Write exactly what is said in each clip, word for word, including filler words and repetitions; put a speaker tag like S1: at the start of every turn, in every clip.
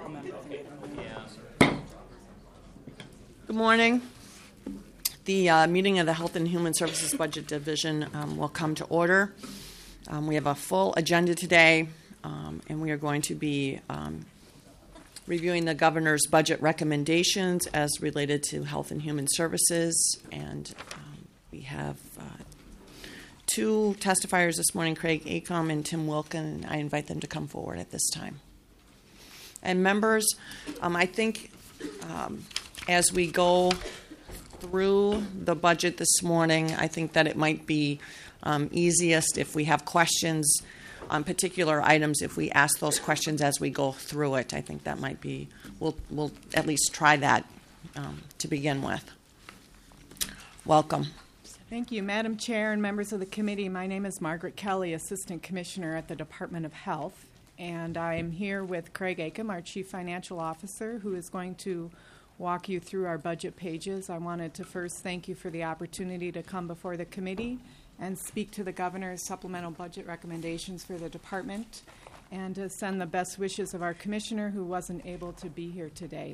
S1: Good morning. The uh, meeting of the Health and Human Services Budget Division um, will come to order. Um, we have a full agenda today, um, and we are going to be um, reviewing the governor's budget recommendations as related to health and human services. And um, we have uh, two testifiers this morning, Craig Acom and Tim Wilkin, and I invite them to come forward at this time. And members, um, I think um, as we go through the budget this morning, I think that it might be um, easiest if we have questions on particular items, if we ask those questions as we go through it. I think that might be, we'll, we'll at least try that um, to begin with. Welcome.
S2: Thank you, Madam Chair and members of the committee. My name is Margaret Kelly, Assistant Commissioner at the Department of Health, and I am here with Craig Acom, our Chief Financial Officer, who is going to walk you through our budget pages. I wanted to first thank you for the opportunity to come before the committee and speak to the governor's supplemental budget recommendations for the department, and to send the best wishes of our commissioner who wasn't able to be here today.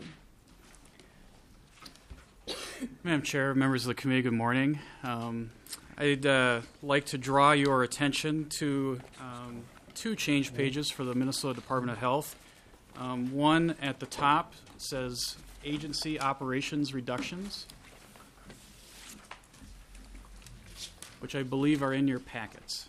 S3: Madam Chair, members of the committee, good morning. Um, I'd uh, like to draw your attention to um, two change pages for the Minnesota Department of Health. Um, one at the top says agency operations reductions, which I believe are in your packets.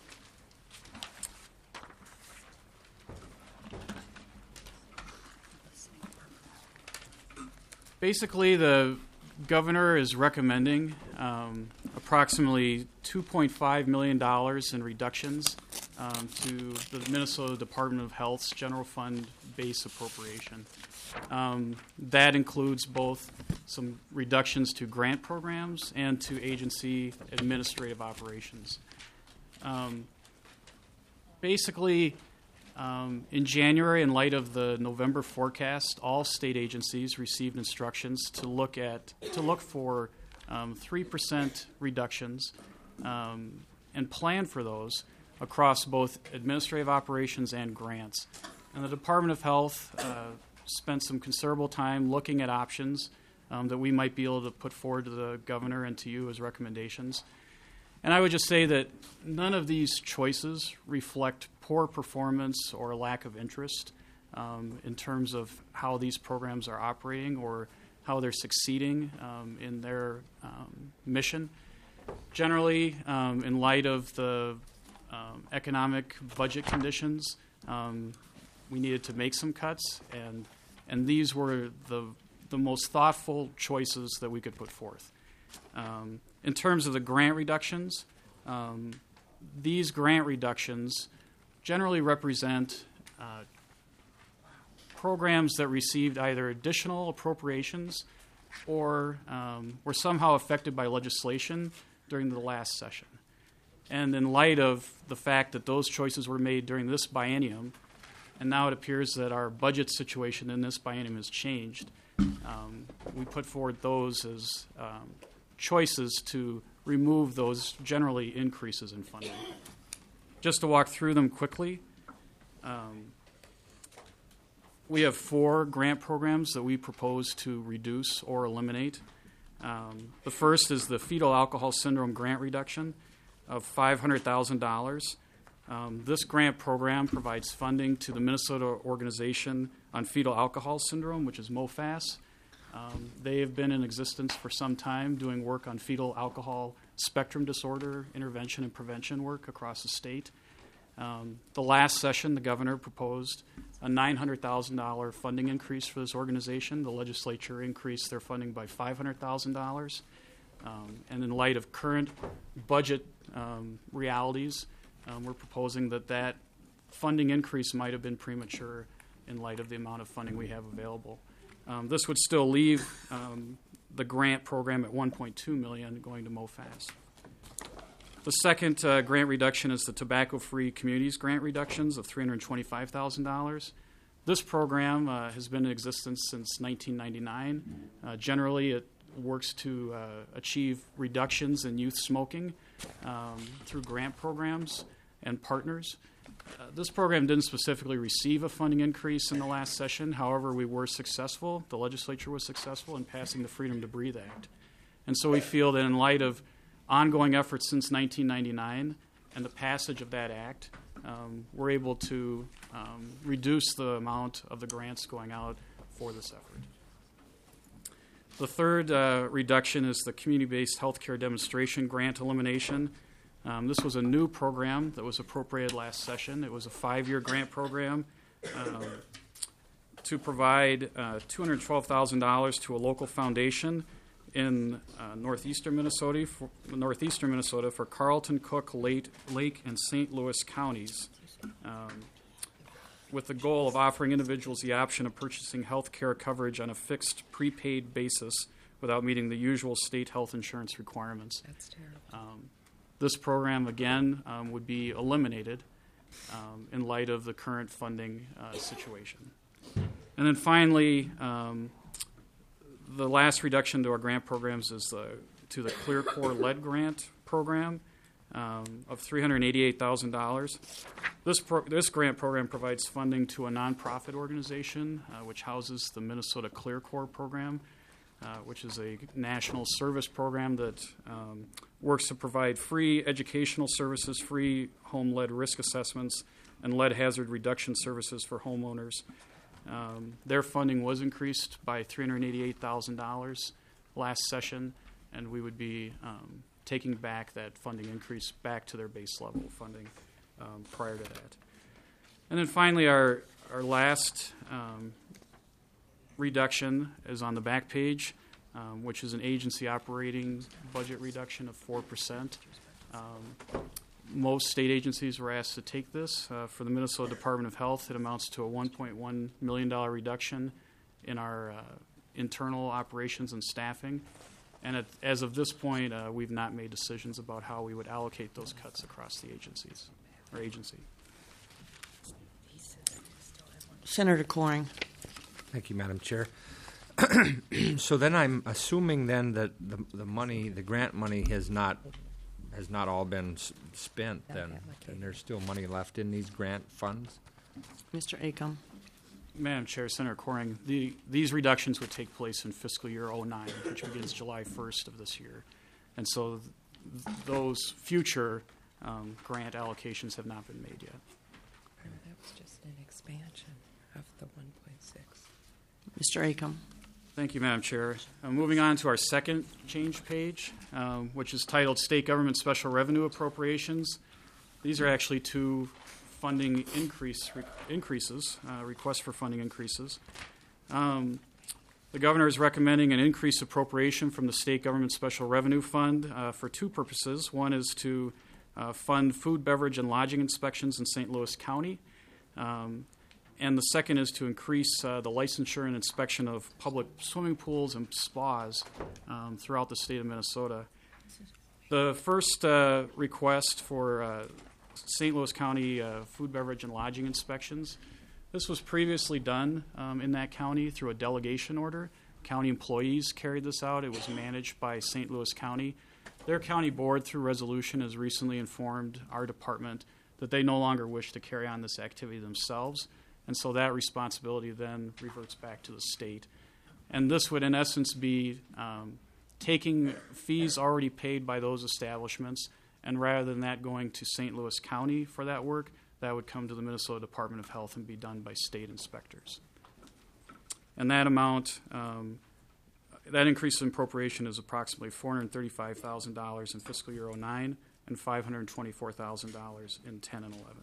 S3: Basically, the governor is recommending um, approximately two point five million dollars in reductions um, to the Minnesota Department of Health's general fund base appropriation. Um, that includes both some reductions to grant programs and to agency administrative operations. Um, basically, um, in January, in light of the November forecast, all state agencies received instructions to look at to look for um, three percent reductions um, and plan for those across both administrative operations and grants. And the Department of Health uh, spent some considerable time looking at options um, that we might be able to put forward to the governor and to you as recommendations. And I would just say that none of these choices reflect poor performance or lack of interest um, in terms of how these programs are operating or how they're succeeding um, in their um, mission. Generally, um, in light of the um, economic budget conditions, um, we needed to make some cuts, and and these were the the most thoughtful choices that we could put forth. Um, in terms of the grant reductions, um, these grant reductions generally represent uh, programs that received either additional appropriations or um, were somehow affected by legislation during the last session. And in light of the fact that those choices were made during this biennium, and now it appears that our budget situation in this biennium has changed, um, we put forward those as um, choices to remove those generally increases in funding. Just to walk through them quickly, um, we have four grant programs that we propose to reduce or eliminate. Um, the first is the fetal alcohol syndrome grant reduction of five hundred thousand dollars. Um, this grant program provides funding to the Minnesota Organization on Fetal Alcohol Syndrome, which is MOFAS. Um, they have been in existence for some time doing work on fetal alcohol spectrum disorder intervention and prevention work across the state. Um, the last session, the governor proposed a nine hundred thousand dollars funding increase for this organization. The legislature increased their funding by five hundred thousand dollars. Um, and in light of current budget um, realities, um, we're proposing that that funding increase might have been premature in light of the amount of funding we have available. Um, this would still leave um, the grant program at one point two million dollars going to MOFAS. The second uh, grant reduction is the Tobacco-Free Communities grant reductions of three hundred twenty-five thousand dollars. This program uh, has been in existence since nineteen ninety-nine. Uh, generally, it works to uh, achieve reductions in youth smoking um, through grant programs and partners. Uh, this program didn't specifically receive a funding increase in the last session. However, we were successful. The legislature was successful in passing the Freedom to Breathe Act. And so we feel that in light of ongoing efforts since nineteen ninety-nine and the passage of that act, um, we're able to um, reduce the amount of the grants going out for this effort. The third uh, reduction is the community-based healthcare demonstration grant elimination. Um, this was a new program that was appropriated last session. It was a five-year grant program um, to provide uh, two hundred twelve thousand dollars to a local foundation in uh, northeastern Minnesota, for, northeastern Minnesota for Carlton, Cook, Lake, Lake, and Saint Louis counties, um, with the goal of offering individuals the option of purchasing health care coverage on a fixed prepaid basis without meeting the usual state health insurance requirements.
S4: That's terrible.
S3: Um, this program, again, um, would be eliminated um, in light of the current funding uh, situation. And then finally, um, the last reduction to our grant programs is the, to the Clear Core Lead Grant program um, of three hundred eighty-eight thousand dollars. This, pro- this grant program provides funding to a nonprofit organization uh, which houses the Minnesota Clear Core program, uh, which is a national service program that um, works to provide free educational services, free home lead risk assessments, and lead hazard reduction services for homeowners. Um, their funding was increased by three hundred eighty-eight thousand dollars last session, and we would be um, taking back that funding increase back to their base level funding um, prior to that. And then finally, our, our last um, reduction is on the back page, um, which is an agency operating budget reduction of four percent. Um, Most state agencies were asked to take this. Uh, for the Minnesota Department of Health, it amounts to a one point one million dollars reduction in our uh, internal operations and staffing. And at, as of this point, uh, we've not made decisions about how we would allocate those cuts across the agencies or agency.
S1: Senator Coring.
S5: Thank you, Madam Chair. So then I'm assuming then that the, the money, the grant money has not has not all been s- spent then, and there's still money left in these grant funds?
S1: Mister Acom.
S3: Madam Chair, Senator Coring, the, these reductions would take place in fiscal year oh nine, which begins July first of this year. And so th- those future um, grant allocations have not been made yet.
S4: That was just an expansion of the one point six.
S1: Mister Acom.
S3: Thank you, Madam Chair. Uh, moving on to our second change page, um, which is titled State Government Special Revenue Appropriations. These are actually two funding increase re- increases, uh, requests for funding increases. Um, the Governor is recommending an increased appropriation from the State Government Special Revenue Fund uh, for two purposes. One is to uh, fund food, beverage, and lodging inspections in Saint Louis County. Um, And the second is to increase uh, the licensure and inspection of public swimming pools and spas um, throughout the state of Minnesota. The first uh, request for uh, Saint Louis County uh, food, beverage, and lodging inspections. This was previously done um, in that county through a delegation order. County employees carried this out. It was managed by Saint Louis County. Their county board, through resolution, has recently informed our department that they no longer wish to carry on this activity themselves. And so that responsibility then reverts back to the state. And this would, in essence, be um, taking fees already paid by those establishments, and rather than that going to Saint Louis County for that work, that would come to the Minnesota Department of Health and be done by state inspectors. And that amount, um, that increase in appropriation is approximately four hundred thirty-five thousand dollars in fiscal year oh nine and five hundred twenty-four thousand dollars in ten and eleven.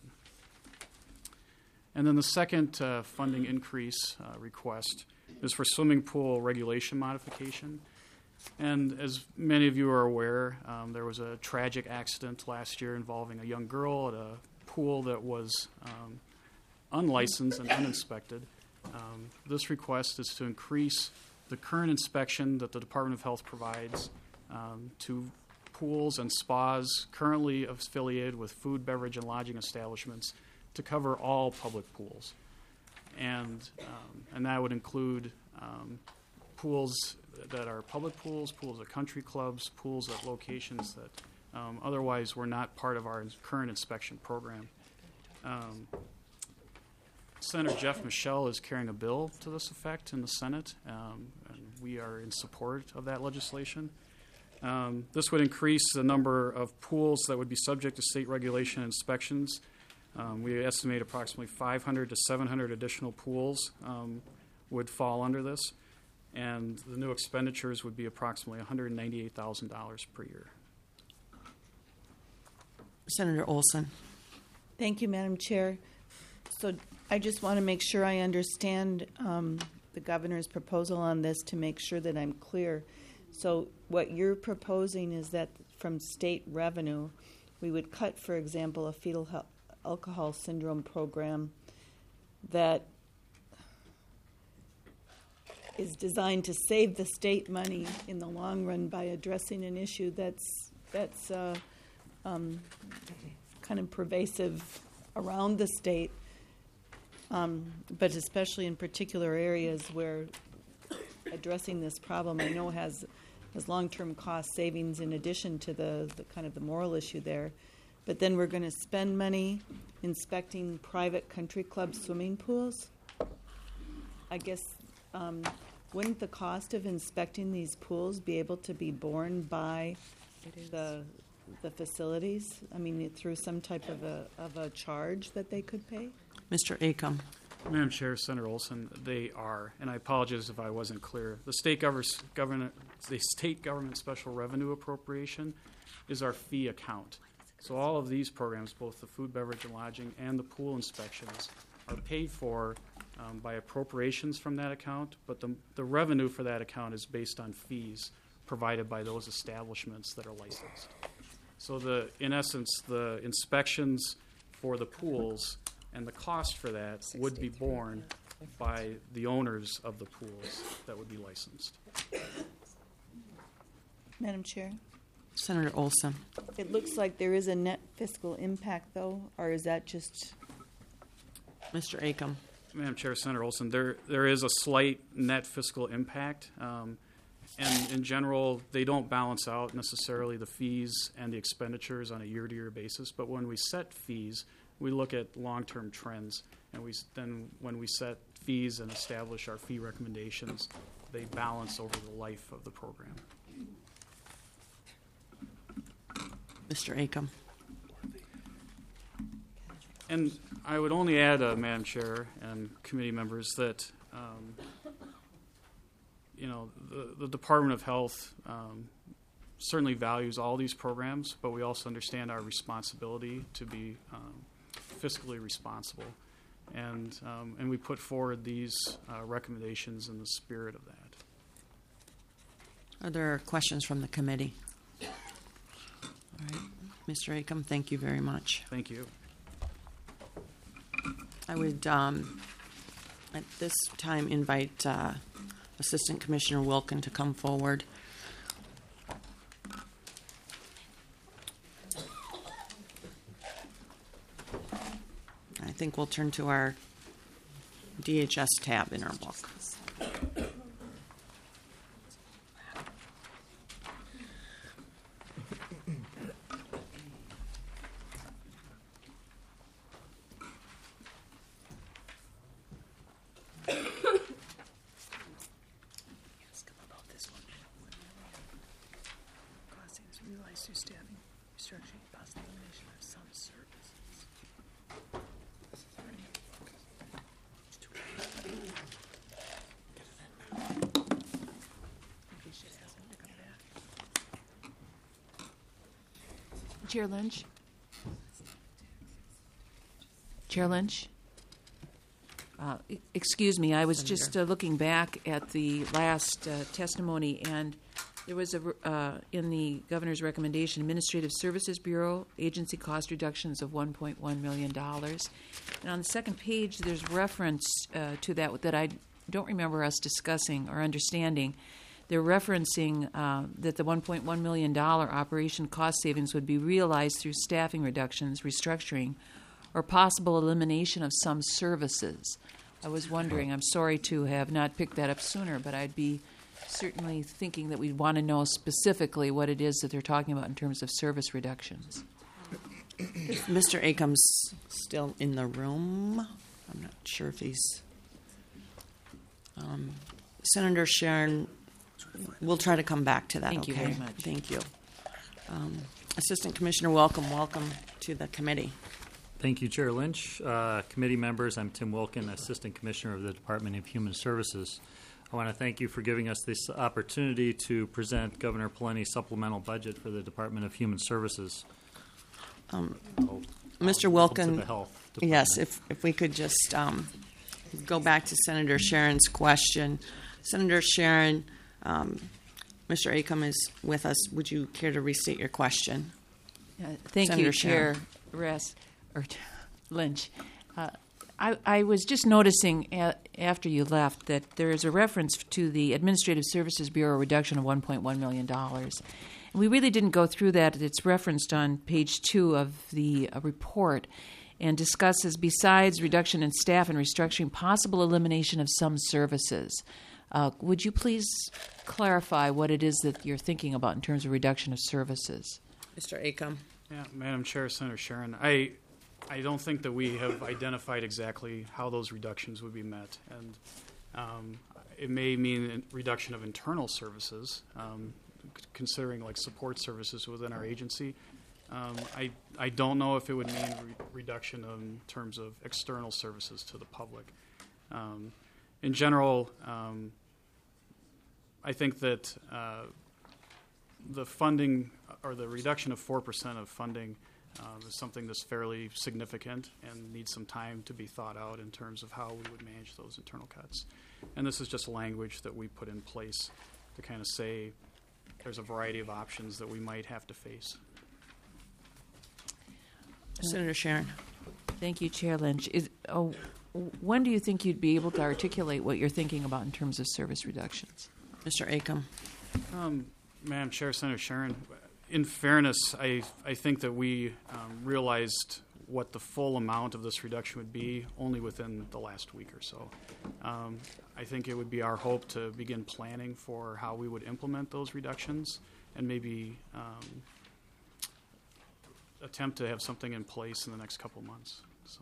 S3: And then the second uh, funding increase uh, request is for swimming pool regulation modification. And as many of you are aware, um, there was a tragic accident last year involving a young girl at a pool that was um, unlicensed and uninspected. Um, this request is to increase the current inspection that the Department of Health provides um, to pools and spas currently affiliated with food, beverage, and lodging establishments to cover all public pools. And, um, and that would include um, pools that are public pools, pools at country clubs, pools at locations that um, otherwise were not part of our current inspection program. Um, Senator Jeff Michelle is carrying a bill to this effect in the Senate, um, and we are in support of that legislation. Um, this would increase the number of pools that would be subject to state regulation and inspections. Um, we estimate approximately five hundred to seven hundred additional pools um, would fall under this, and the new expenditures would be approximately one hundred ninety-eight thousand dollars per year.
S1: Senator Olson.
S6: Thank you, Madam Chair. So I just want to make sure I understand um, the governor's proposal on this to make sure that I'm clear. So what you're proposing is that from state revenue, we would cut, for example, a fetal hel- alcohol syndrome program that is designed to save the state money in the long run by addressing an issue that's that's uh, um, kind of pervasive around the state, um, but especially in particular areas where addressing this problem I know has has long-term cost savings in addition to the, the kind of the moral issue there. But then we're going to spend money inspecting private country club swimming pools. I guess um, wouldn't the cost of inspecting these pools be able to be borne by the the facilities? I mean, through some type of a of a charge that they could pay?
S1: Mister Acom.
S3: Madam Chair, Senator Olson, they are, and I apologize if I wasn't clear. The state government, government, the state government special revenue appropriation is our fee account. So all of these programs, both the food, beverage, and lodging, and the pool inspections, are paid for um, by appropriations from that account. But the the revenue for that account is based on fees provided by those establishments that are licensed. So the, in essence, the inspections for the pools and the cost for that would be borne by the owners of the pools that would be licensed.
S6: Madam Chair?
S1: Senator Olson.
S6: It looks like there is a net fiscal impact, though, or is that just...
S1: Mister Acom.
S3: Madam Chair, Senator Olson, there there is a slight net fiscal impact, um, and in general, they don't balance out necessarily the fees and the expenditures on a year-to-year basis. But when we set fees, we look at long-term trends, and we then when we set fees and establish our fee recommendations, they balance over the life of the program.
S1: Mister Acom.
S3: And I would only add, uh, Madam Chair and committee members, that um, you know the, the Department of Health um, certainly values all these programs, but we also understand our responsibility to be um, fiscally responsible, and um, and we put forward these uh, recommendations in the spirit of that.
S1: Are there questions from the committee? All right. Mister Acom, thank you very much.
S3: Thank you.
S1: I would, um, at this time, invite uh, Assistant Commissioner Wilkin to come forward. I think we'll turn to our D H S tab in our book.
S4: Chair Lynch? Chair Lynch? Uh, e- excuse me, I was just uh, looking back at the last uh, testimony, and there was a, r- uh, in the governor's recommendation, Administrative Services Bureau, agency cost reductions of one point one million dollars. And on the second page, there's reference uh, to that that I don't remember us discussing or understanding. They're referencing uh, that the one point one million dollars operation cost savings would be realized through staffing reductions, restructuring, or possible elimination of some services. I was wondering, I'm sorry to have not picked that up sooner, but I'd be certainly thinking that we'd want to know specifically what it is that they're talking about in terms of service reductions.
S1: If Mister Akam's still in the room, I'm not sure if he's. Um, Senator Sharon, we'll try to come back to that.
S4: Thank you
S1: okay?
S4: very much.
S1: Thank you. Um, Assistant Commissioner, welcome, welcome to the committee.
S7: Thank you, Chair Lynch. Uh, committee members, I'm Tim Wilkin, Assistant Commissioner of the Department of Human Services. I want to thank you for giving us this opportunity to present Governor Pawlenty's supplemental budget for the Department of Human Services.
S1: Um,
S7: So,
S1: Mister
S7: um,
S1: Wilkin,
S7: to the Health
S1: yes,
S7: Department.
S1: if, if we could just um, go back to Senator Sharon's question. Senator Sharon, um, Mister Akam is with us. Would you care to restate your question?
S4: Uh, Thank
S1: Senator
S4: you, Chair Ress, or Lynch. Uh, I, I was just noticing a, after you left that there is a reference to the Administrative Services Bureau reduction of one point one million dollars. And we really didn't go through that. It's referenced on page two of the uh, report and discusses, besides reduction in staff and restructuring, possible elimination of some services. Uh, would you please clarify what it is that you're thinking about in terms of reduction of services?
S1: Mister Akam.
S3: Yeah, Madam Chair, Senator Sharon, I, I don't think that we have identified exactly how those reductions would be met, and um, it may mean a reduction of internal services, um, c- considering like support services within our agency. Um, I, I don't know if it would mean re- reduction in terms of external services to the public. Um, in general, um, I think that uh, the funding or the reduction of four percent of funding uh, is something that's fairly significant and needs some time to be thought out in terms of how we would manage those internal cuts. And this is just language that we put in place to kind of say there's a variety of options that we might have to face.
S1: Senator Sharon.
S4: Thank you, Chair Lynch. Is, oh, when do you think you'd be able to articulate what you're thinking about in terms of service reductions?
S1: Mister Akam.
S3: Um, Madam Chair, Senator Sharon, in fairness, I, I think that we um, realized what the full amount of this reduction would be only within the last week or so. Um, I think it would be our hope to begin planning for how we would implement those reductions and maybe um, attempt to have something in place in the next couple of months. So.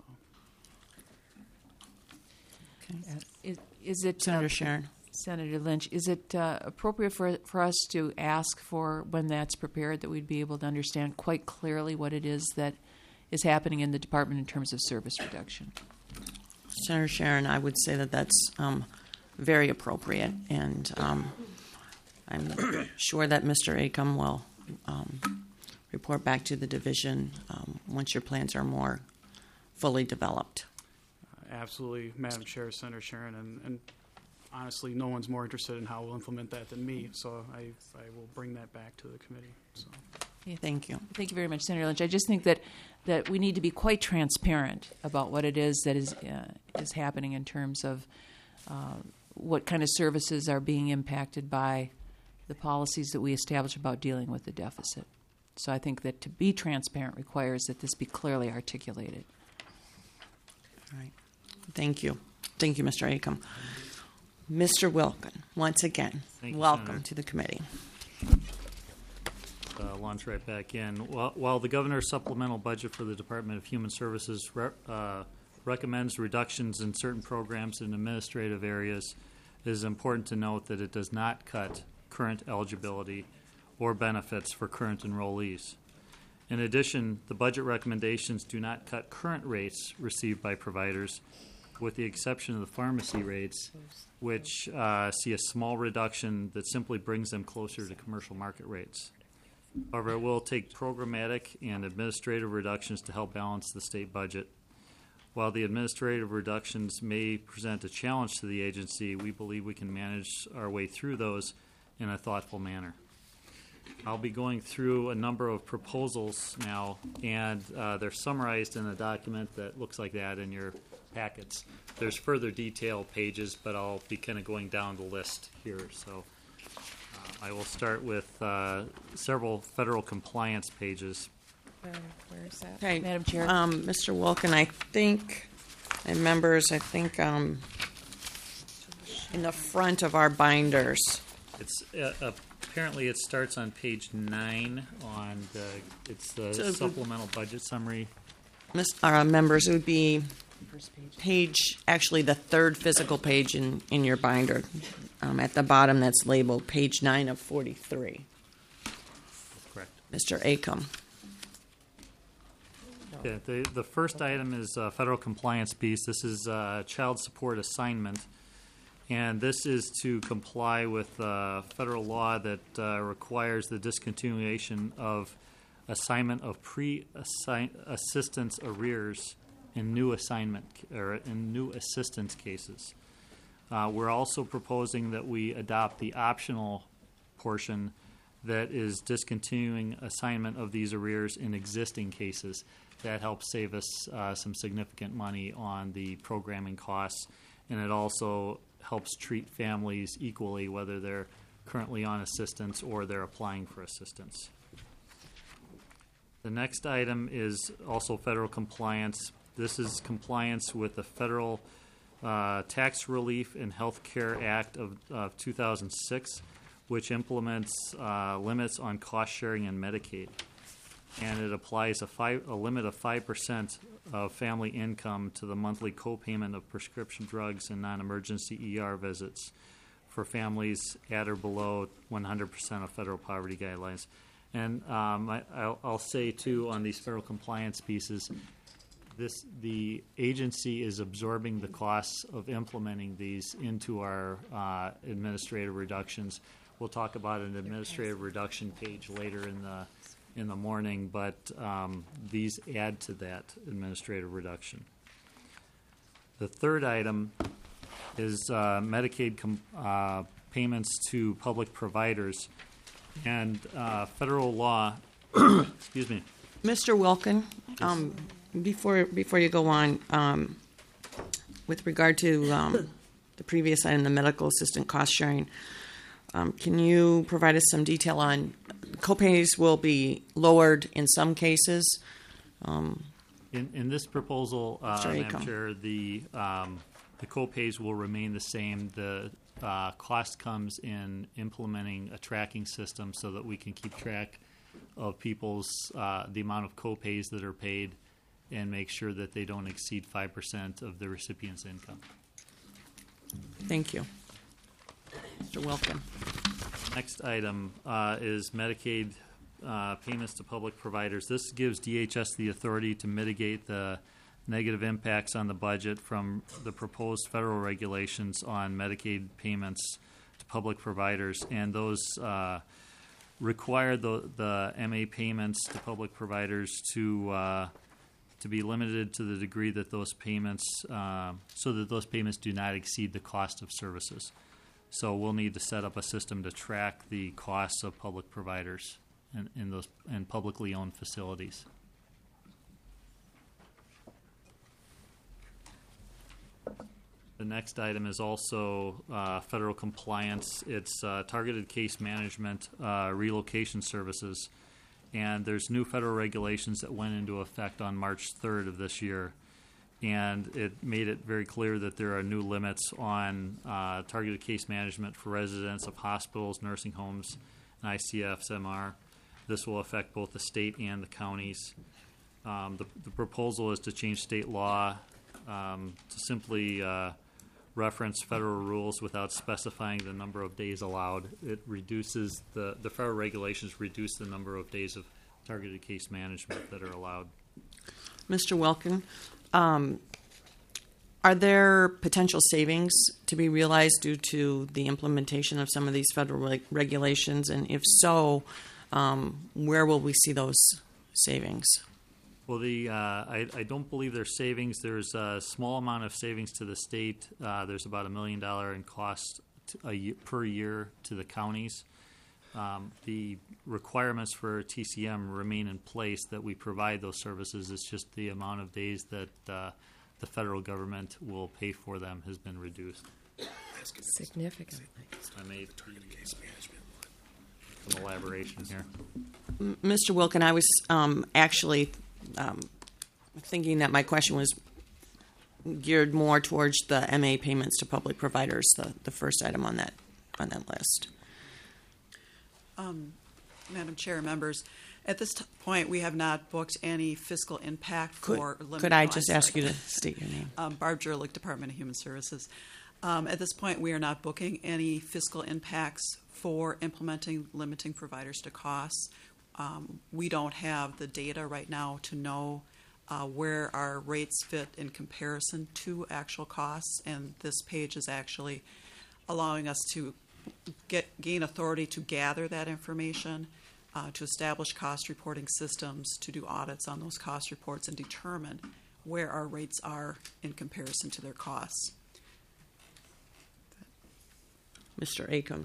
S4: Uh, is, is it
S1: Senator
S4: uh,
S1: Sharon.
S4: Senator Lynch, is it uh, appropriate for for us to ask for, when that's prepared, that we'd be able to understand quite clearly what it is that is happening in the department in terms of service reduction?
S1: Senator Sharon, I would say that that's um, very appropriate, and um, I'm sure that Mister Akam will um, report back to the division um, once your plans are more fully developed.
S3: Uh, absolutely, Madam Chair, Senator Sharon, and, and honestly, no one's more interested in how we'll implement that than me, so I, I will bring that back to the committee. So.
S4: Yeah,
S1: Thank you.
S4: Thank you very much, Senator Lynch. I just think that, that we need to be quite transparent about what it is that is uh, is happening in terms of uh, what kind of services are being impacted by the policies that we establish about dealing with the deficit. So I think that to be transparent requires that this be clearly articulated.
S1: All right. Thank you. Thank you, Mister Akam. Mister Wilkin, once again,
S7: Thank you,
S1: welcome
S7: Senator.
S1: to the committee.
S7: Uh, launch right back in. While, while the governor's supplemental budget for the Department of Human Services re- uh, recommends reductions in certain programs and administrative areas, it is important to note that it does not cut current eligibility or benefits for current enrollees. In addition, the budget recommendations do not cut current rates received by providers, with the exception of the pharmacy rates, which uh, see a small reduction that simply brings them closer to commercial market rates. However, it will take programmatic and administrative reductions to help balance the state budget. While the administrative reductions may present a challenge to the agency, we believe we can manage our way through those in a thoughtful manner. I'll be going through a number of proposals now, and uh, they're summarized in a document that looks like that in your packets. There's further detail pages, but I'll be kind of going down the list here. So uh, I will start with uh, several federal compliance pages.
S4: Where, where is that?
S1: Okay,
S4: Madam Chair.
S1: Um, Mister Wilkin, I think, and members, I think um, in the front of our binders.
S7: It's uh, uh, apparently it starts on page nine on the, it's the
S1: So-
S7: supplemental budget summary.
S1: Miss, uh, members, it would be page, actually the third physical page in, in your binder. Um, at the bottom, that's labeled page nine of forty-three.
S7: Correct.
S1: Mister Acom.
S7: Yeah, the, the first item is uh, federal compliance piece. This is uh, child support assignment. And this is to comply with uh, federal law that uh, requires the discontinuation of assignment of pre-assistance arrears in new assignment or in new assistance cases. Uh, we're also proposing that we adopt the optional portion that is discontinuing assignment of these arrears in existing cases. That helps save us uh, some significant money on the programming costs, and it also helps treat families equally, whether they're currently on assistance or they're applying for assistance. The next item is also federal compliance. This is compliance with the Federal uh, Tax Relief and Health Care Act of, of two thousand six, which implements uh, limits on cost sharing and Medicaid. And it applies a, five, a limit of five percent of family income to the monthly copayment of prescription drugs and non-emergency E R visits for families at or below one hundred percent of federal poverty guidelines. And um, I, I'll, I'll say, too, on these federal compliance pieces, this the agency is absorbing the costs of implementing these into our uh, administrative reductions. We'll talk about an administrative reduction page later in the in the morning, but um, these add to that administrative reduction. The third item is uh, Medicaid com- uh, payments to public providers. And uh, federal law, excuse me.
S1: Mister Wilkin, um, before before you go on, um, with regard to um, the previous item, the medical assistant cost sharing, um, can you provide us some detail on copays will be lowered in some cases? Um,
S7: In, in this proposal, uh,
S1: Mister
S7: Madam
S1: Acom.
S7: Chair, the um, the copays will remain the same. The uh, cost comes in implementing a tracking system so that we can keep track of people's uh, the amount of copays that are paid and make sure that they don't exceed five percent of the recipient's income.
S1: thank you. Mister Wilkin.
S7: Next item uh, is Medicaid uh, payments to public providers. This gives D H S the authority to mitigate the negative impacts on the budget from the proposed federal regulations on Medicaid payments to public providers, and those uh, require the, the M A payments to public providers to uh, to be limited to the degree that those payments, uh, so that those payments do not exceed the cost of services. So we'll need to set up a system to track the costs of public providers in, in those in publicly owned facilities. The next item is also uh, federal compliance. It's uh, targeted case management uh, relocation services. And there's new federal regulations that went into effect on March third of this year. And it made it very clear that there are new limits on uh, targeted case management for residents of hospitals, nursing homes, and I C Fs M R. This will affect both the state and the counties. Um, the, the proposal is to change state law um, to simply uh, reference federal rules without specifying the number of days allowed. It reduces the, the federal regulations reduce the number of days of targeted case management that are allowed.
S1: Mister Wilkin, um, are there potential savings to be realized due to the implementation of some of these federal reg- regulations? And if so, um, where will we see those savings?
S7: Well, the uh, I, I don't believe there's savings. There's a small amount of savings to the state. Uh, there's about a million dollar in cost to a year, per year to the counties. Um, the requirements for T C M remain in place that we provide those services. It's just the amount of days that uh, the federal government will pay for them has been reduced.
S4: Significantly.
S7: I made some elaboration here.
S1: M- Mister Wilkin, I was um, actually um, thinking that my question was geared more towards the M A payments to public providers, the, the first item on that on that list.
S8: Um, Madam Chair, members, at this t- point, we have not booked any fiscal impact
S1: Could,
S8: for limit.
S1: could I
S8: oh, I'm
S1: just
S8: sorry.
S1: ask you to state your name?
S8: Um, Barb Jurlick, Department of Human Services. Um, at this point, we are not booking any fiscal impacts for implementing limiting providers to costs. Um, we don't have the data right now to know uh, where our rates fit in comparison to actual costs, and this page is actually allowing us to get gain authority to gather that information, uh, to establish cost reporting systems, to do audits on those cost reports, and determine where our rates are in comparison to their costs.
S1: Mister Acom.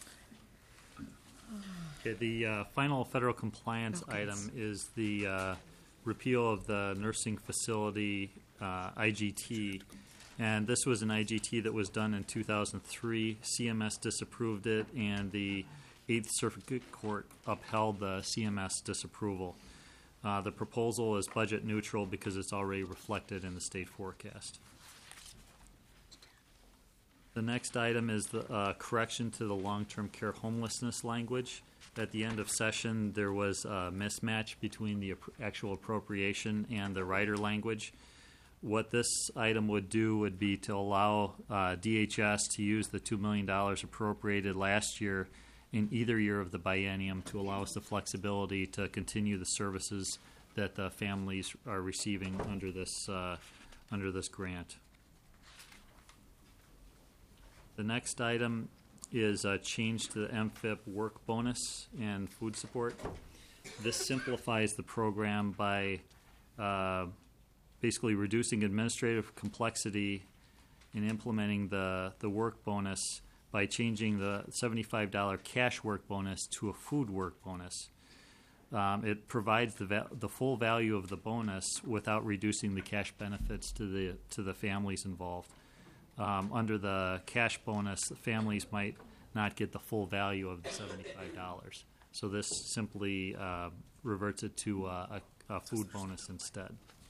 S7: Okay, the uh, final federal compliance
S1: Okay.
S7: item is the uh, repeal of the nursing facility uh, I G T. And this was an I G T that was done in two thousand three. C M S disapproved it, and the Eighth Circuit Court upheld the C M S disapproval. Uh, the proposal is budget neutral because it's already reflected in the state forecast. The next item is the uh, correction to the long-term care homelessness language. At the end of session, there was a mismatch between the appro- actual appropriation and the rider language. What this item would do would be to allow uh, D H S to use the two million dollars appropriated last year in either year of the biennium to allow us the flexibility to continue the services that the families are receiving under this uh, under this grant. The next item is a change to the M F I P work bonus and food support. This simplifies the program by uh, basically reducing administrative complexity in implementing the, the work bonus by changing the seventy-five dollars cash work bonus to a food work bonus. Um, it provides the va- the full value of the bonus without reducing the cash benefits to the to the families involved. Um, under the cash bonus, the families might not get the full value of the seventy-five dollars. So this simply uh, reverts it to uh, a, a food bonus instead.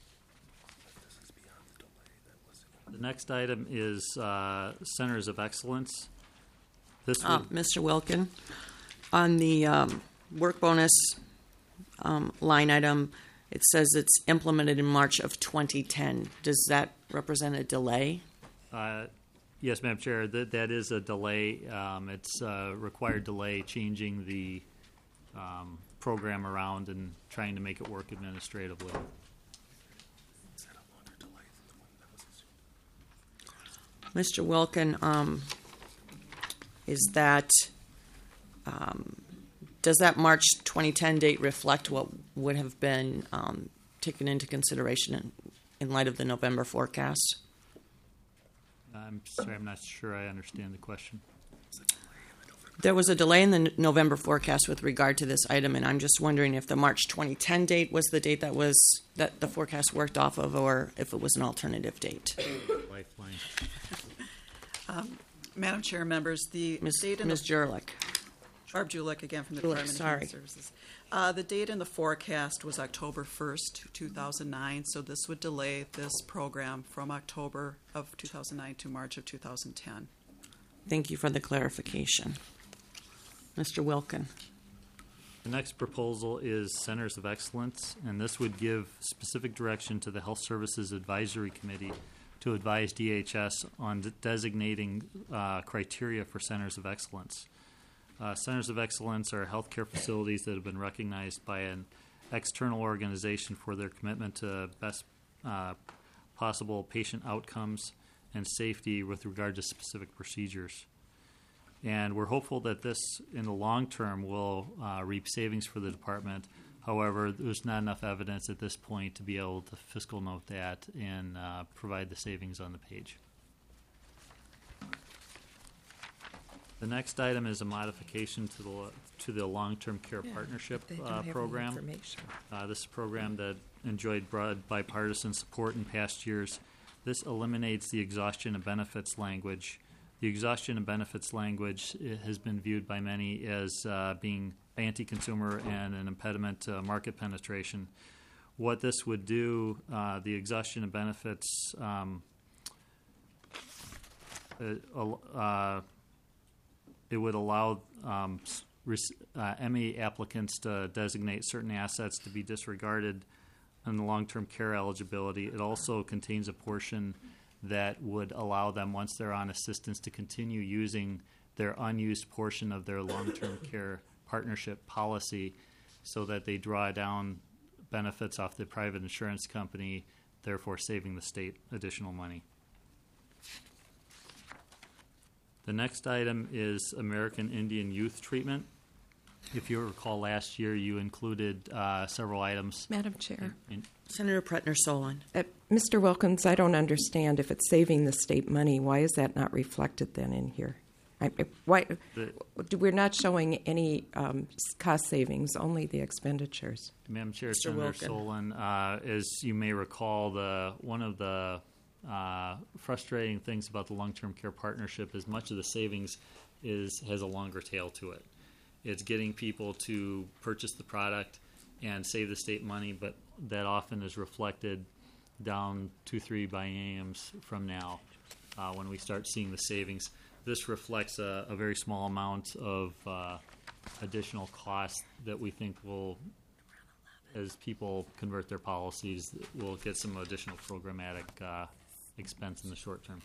S7: The next item is uh, Centers of Excellence. This
S1: Uh,
S7: would,
S1: Mister Wilkin, on the um, work bonus um, line item, it says it's implemented in March of twenty ten. Does that represent a delay?
S7: Uh, yes, Madam Chair, that, that is a delay. Um, it's a required delay changing the um, program around and trying to make it work administratively.
S1: Mister Wilkin, um, is that, um, does that March twenty ten date reflect what would have been um, taken into consideration in, in light of the November forecast?
S7: I'm sorry, I'm not sure I understand the question.
S1: There was a delay in the N- November forecast with regard to this item, and I'm just wondering if the March twenty ten date was the date that was that the forecast worked off of, or if it was an alternative date.
S7: Lifeline.
S8: Um, Madam Chair, members, the
S1: Miz
S8: date in
S1: Miz
S8: the
S1: Jurlick.
S8: Barb Julick again from the
S1: Julick,
S8: Department of
S1: sorry.
S8: Human Services. Uh, the date in the forecast was October first, two thousand nine, so this would delay this program from October of two thousand nine to March of two thousand ten.
S1: Thank you for the clarification. Mister Wilkin.
S7: The next proposal is Centers of Excellence, and this would give specific direction to the Health Services Advisory Committee to advise D H S on de- designating uh, criteria for Centers of Excellence. Uh, Centers of Excellence are healthcare facilities that have been recognized by an external organization for their commitment to best uh, possible patient outcomes and safety with regard to specific procedures. And we're hopeful that this, in the long term, will uh, reap savings for the department. However, there's not enough evidence at this point to be able to fiscal note that and uh, provide the savings on the page. The next item is a modification to the to the long-term care partnership uh, program. Uh, this is a program that enjoyed broad bipartisan support in past years. This eliminates the exhaustion of benefits language. The exhaustion of benefits language has been viewed by many as uh, being anti-consumer and an impediment to market penetration. What this would do, uh, the exhaustion of benefits, um, uh, uh, it would allow um, uh, M A applicants to designate certain assets to be disregarded on the long-term care eligibility. It also contains a portion that would allow them, once they're on assistance, to continue using their unused portion of their long-term care partnership policy so that they draw down benefits off the private insurance company, therefore saving the state additional money. The next item is American Indian Youth Treatment. If you recall, last year you included uh, several items.
S9: Madam Chair.
S7: In,
S1: Senator Pretner-Solon.
S9: Uh, Mister Wilkins, I don't understand if it's saving the state money, why is that not reflected then in here? I, I- why,
S7: The-
S9: we're not showing any um, s- cost savings, only the expenditures.
S7: Madam Chair,
S1: Mister
S7: Senator
S1: Wilkin.
S7: Solon, uh, as you may recall, the one of the uh, frustrating things about the long-term care partnership is much of the savings is has a longer tail to it. It's getting people to purchase the product and save the state money, but that often is reflected down two, three bienniums from now uh, when we start seeing the savings. This reflects a, a very small amount of uh, additional cost that we think will, as people convert their policies, will get some additional programmatic uh, expense in the short term.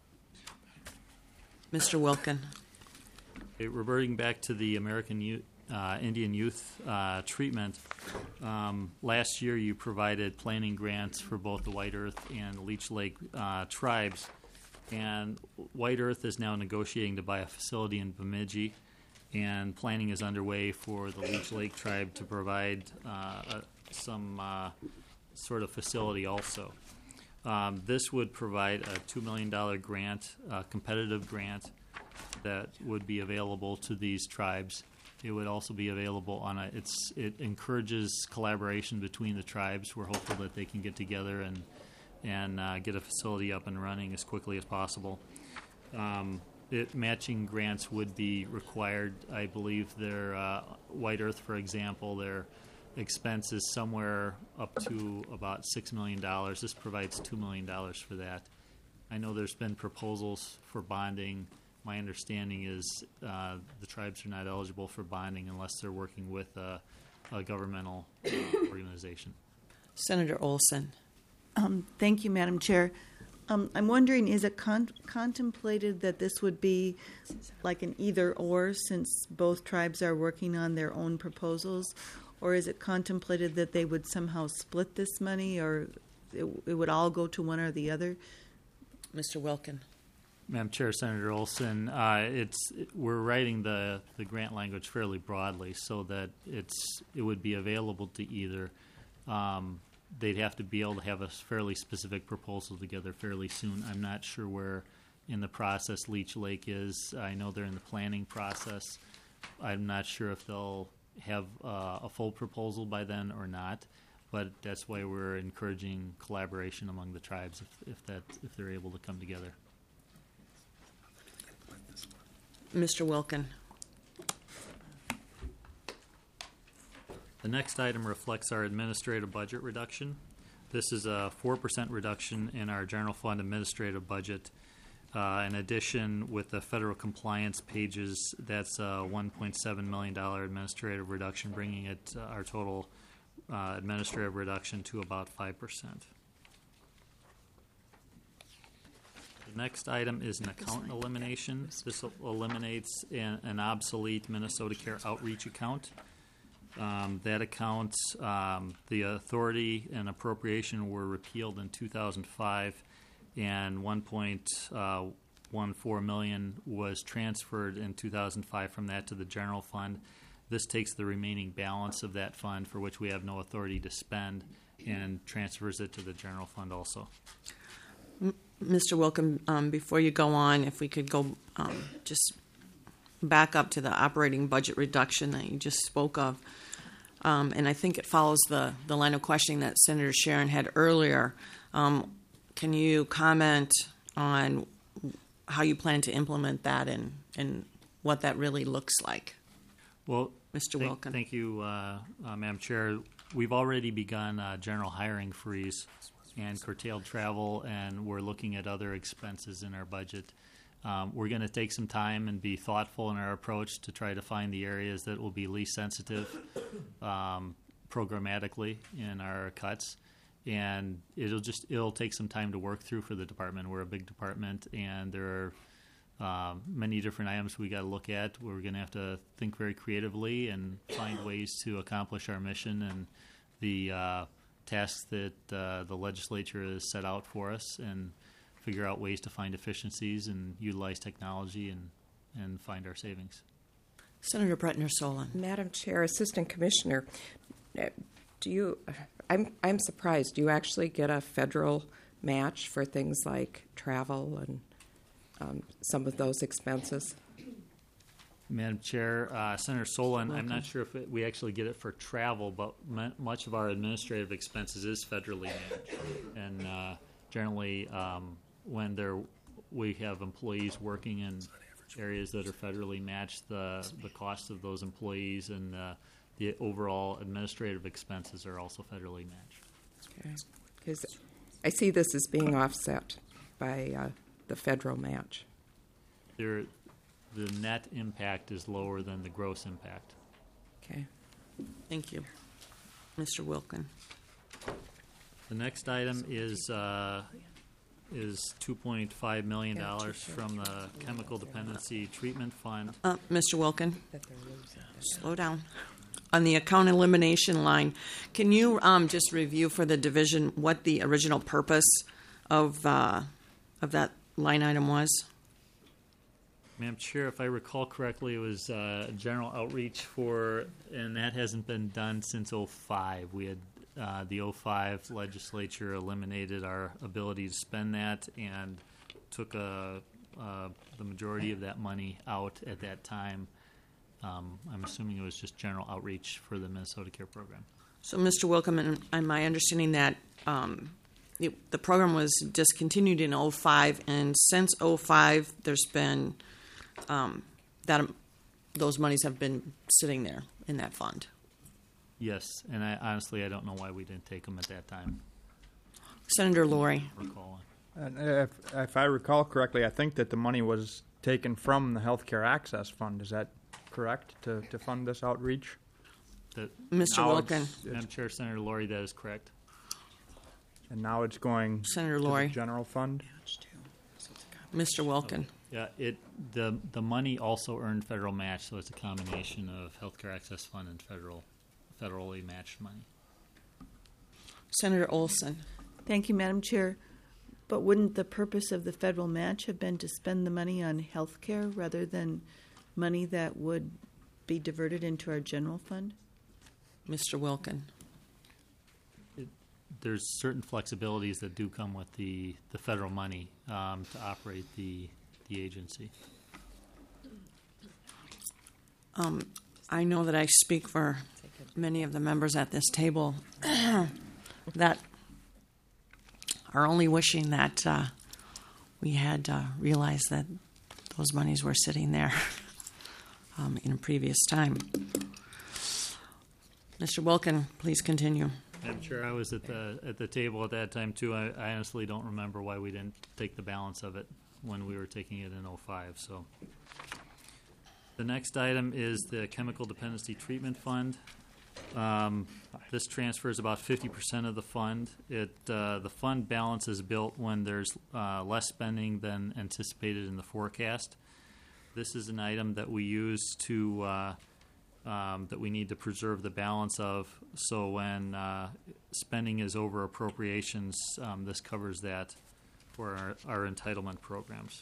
S1: Mister Wilkin.
S7: Okay, reverting back to the American Youth, uh, Indian Youth uh, Treatment, um, last year you provided planning grants for both the White Earth and Leech Lake uh, tribes, and White Earth is now negotiating to buy a facility in Bemidji, and planning is underway for the Leech Lake tribe to provide uh, a, some uh, sort of facility also. Um, this would provide a two million dollars grant, a competitive grant, that would be available to these tribes. It would also be available on a, it's, it encourages collaboration between the tribes. We're hopeful that they can get together and, and uh, get a facility up and running as quickly as possible. Um, it, matching grants would be required. I believe their uh, White Earth, for example, their expense is somewhere up to about six million dollars. This provides two million dollars for that. I know there's been proposals for bonding. My understanding is uh, the tribes are not eligible for bonding unless they're working with a, a governmental uh, organization.
S1: Senator Olson.
S6: Um, Thank you, Madam Chair. Um, I'm wondering, is it con- contemplated that this would be like an either-or, since both tribes are working on their own proposals? Or is it contemplated that they would somehow split this money, or it, it would all go to one or the other?
S1: Mister Wilkin.
S7: Madam Chair, Senator Olson, uh, it's we're writing the, the grant language fairly broadly so that it's it would be available to either. Um, they'd have to be able to have a fairly specific proposal together fairly soon. I'm not sure where in the process Leech Lake is. I know they're in the planning process. I'm not sure if they'll have uh, a full proposal by then or not, but that's why we're encouraging collaboration among the tribes if, if that if they're able to come together.
S1: Mister Wilkin.
S7: The next item reflects our administrative budget reduction. This is a four percent reduction in our general fund administrative budget. Uh, in addition, with the federal compliance pages, that's a one point seven million dollars administrative reduction, bringing it uh, our total uh, administrative reduction to about five percent. The next item is an account elimination. This eliminates an, an obsolete Minnesota Care Outreach account. Um, that account, um, the authority and appropriation were repealed in two thousand five, and one point one four million dollars was transferred in two thousand five from that to the general fund. This takes the remaining balance of that fund, for which we have no authority to spend, and transfers it to the general fund also.
S1: Mister Wilkin, um, before you go on, if we could go um, just back up to the operating budget reduction that you just spoke of. Um, and I think it follows the, the line of questioning that Senator Sharon had earlier. Um, can you comment on how you plan to implement that and, and what that really looks like?
S7: Well,
S1: Mister
S7: thank,
S1: Wilkin.
S7: Thank you, uh, uh, Madam Chair. We've already begun a general hiring freeze and curtailed travel, and we're looking at other expenses in our budget. Um, we're going to take some time and be thoughtful in our approach to try to find the areas that will be least sensitive um, programmatically in our cuts. And it'll just it'll take some time to work through for the department. We're a big department, and there are um, many different items we got to look at. We're going to have to think very creatively and find ways to accomplish our mission and the uh, tasks that uh, the legislature has set out for us, and figure out ways to find efficiencies and utilize technology and, and find our savings.
S1: Senator Bretner Solon.
S9: Madam Chair, Assistant Commissioner, uh, do you? I'm I'm surprised. Do you actually get a federal match for things like travel and um, some of those expenses?
S7: Madam Chair, uh, Senator Solon, I'm not sure if it, we actually get it for travel, but m- much of our administrative expenses is federally managed, and uh, generally um, when there we have employees working in areas that are federally matched, the the cost of those employees and uh, the overall administrative expenses are also federally matched.
S9: Okay, because I see this as being offset by uh, the federal match.
S7: There, the net impact is lower than the gross impact.
S9: Okay.
S1: Thank you. Mister Wilkin.
S7: The next item is uh, is two point five million dollars from the Chemical Dependency Treatment Fund.
S1: Uh, Mister Wilkin, slow down. On the account elimination line, can you um, just review for the division what the original purpose of uh, of that line item was?
S7: Madam Chair, if I recall correctly, it was uh, general outreach for, and that hasn't been done since oh five. We had uh, the oh five legislature eliminated our ability to spend that and took a, uh, the majority of that money out at that time. Um, I'm assuming it was just general outreach for the Minnesota Care Program.
S1: So, Mister Wilkin, and, and my understanding that um, it, the program was discontinued in oh five, and since oh five, there's been um, that um, those monies have been sitting there in that fund.
S7: Yes, and I honestly I don't know why we didn't take them at that time.
S1: Senator Laurie.
S7: Recall.
S10: And if, if I recall correctly, I think that the money was taken from the Healthcare Access Fund. Is that correct, to, to fund this outreach?
S7: That,
S1: Mister
S10: Now
S1: Wilkin.
S10: it's-
S7: Madam Chair, Senator Laurie, that is correct.
S10: And now it's going
S1: Senator
S10: to the
S1: Laurie.
S10: general fund?
S1: Mister Wilkin.
S7: Yeah, it the the money also earned federal match, so it's a combination of Healthcare Access Fund and federal federally matched money.
S1: Senator Olson.
S6: Thank you, Madam Chair. But wouldn't the purpose of the federal match have been to spend the money on health care rather than money that would be diverted into our general fund?
S1: Mister Wilkin.
S7: There's certain flexibilities that do come with the, the federal money um, to operate the the agency.
S1: Um, I know that I speak for many of the members at this table that are only wishing that uh, we had uh, realized that those monies were sitting there um, in a previous time. Mister Wilkin, please continue.
S7: Madam Chair, I was at the at the table at that time too. I, I honestly don't remember why we didn't take the balance of it when we were taking it in oh five. So the next item is the Chemical Dependency Treatment Fund. Um, this transfers about fifty percent of the fund. It uh, the fund balance is built when there's uh, less spending than anticipated in the forecast. This is an item that we use to uh, um, that we need to preserve the balance of. So when uh, spending is over appropriations, um, this covers that for our, our entitlement programs.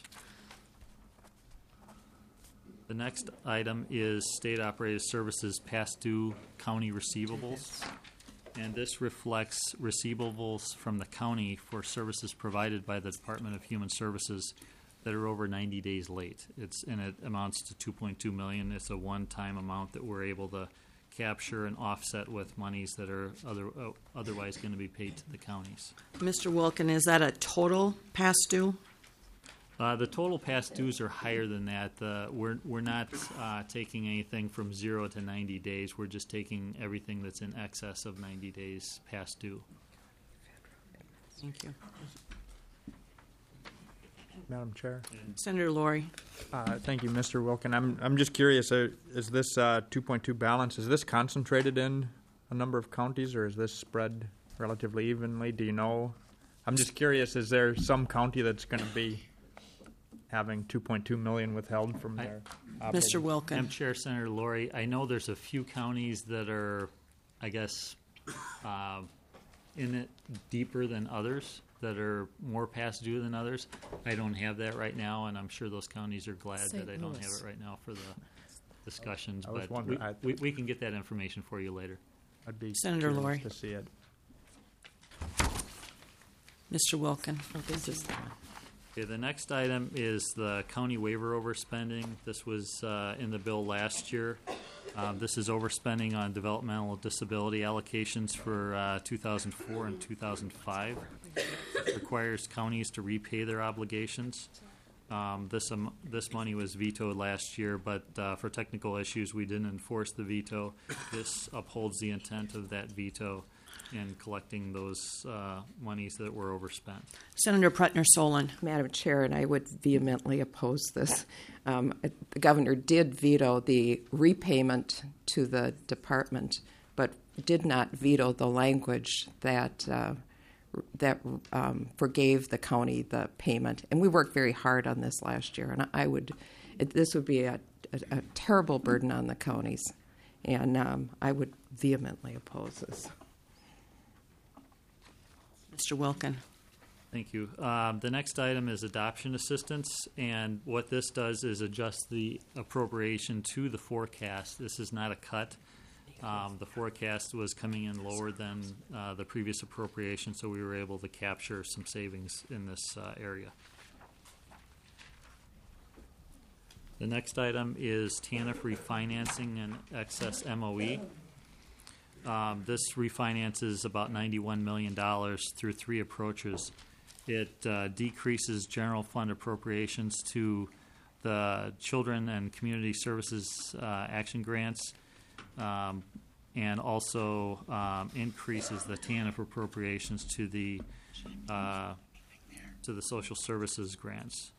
S7: The next item is State Operated Services past due county receivables. And this reflects receivables from the county for services provided by the Department of Human Services that are over ninety days late. It's and it amounts to two point two million dollars. It's a one-time amount that we're able to capture and offset with monies that are other, uh, otherwise going to be paid to the counties.
S1: Mister Wilkin, is that a total past due?
S7: Uh, the total past dues are higher than that. Uh, we're we're not uh, taking anything from zero to ninety days. We're just taking everything that's in excess of ninety days past due.
S1: Thank you.
S10: Madam Chair.
S1: Senator Laurie.
S10: Uh, thank you, Mister Wilkin. I'm I'm just curious. Uh, is this uh, two point two balance? Is this concentrated in a number of counties, or is this spread relatively evenly? Do you know? I'm just curious. Is there some county that's going to be having two point two million withheld from
S7: I-
S10: their?
S1: Mister
S10: operating-
S1: Wilkin.
S7: Madam Chair, Senator Laurie, I know there's a few counties that are, I guess, uh, in it deeper than others, that are more past due than others. I don't have that right now, and I'm sure those counties are glad
S4: Saint
S7: that I don't have
S4: Louis.
S7: it right now for the discussions.
S10: I was
S7: But
S10: wondering-
S7: we,
S10: I-
S7: we, we can get that information for you later.
S10: I'd be
S1: Senator
S10: curious
S1: Laurie.
S10: to see it.
S1: Mister Wilkin.
S7: Okay, the next item is the county waiver overspending. This was uh, in the bill last year. Um, This is overspending on developmental disability allocations for uh, two thousand four and two thousand five. It requires counties to repay their obligations. Um, This, um, this money was vetoed last year, but uh, for technical issues, we didn't enforce the veto. This upholds the intent of that veto in collecting those uh, monies that were overspent.
S1: Senator Pretner Solon.
S9: Madam Chair, and I would vehemently oppose this. Um, the governor did veto the repayment to the department, but did not veto the language that uh, that um, forgave the county the payment. And we worked very hard on this last year, and I would, it, this would be a, a, a terrible burden on the counties, and um, I would vehemently oppose this.
S1: Mister Wilkin.
S7: Thank you. Um, the next item is adoption assistance, and what this does is adjust the appropriation to the forecast. This is not a cut. Um, the forecast was coming in lower than uh, the previous appropriation, so we were able to capture some savings in this uh, area. The next item is TANF refinancing and excess M O E. Um, this refinances about ninety-one million dollars through three approaches. It uh, decreases general fund appropriations to the Children and Community Services uh, Action Grants, um, and also um, increases the TANF appropriations to the uh, to the Social Services Grants.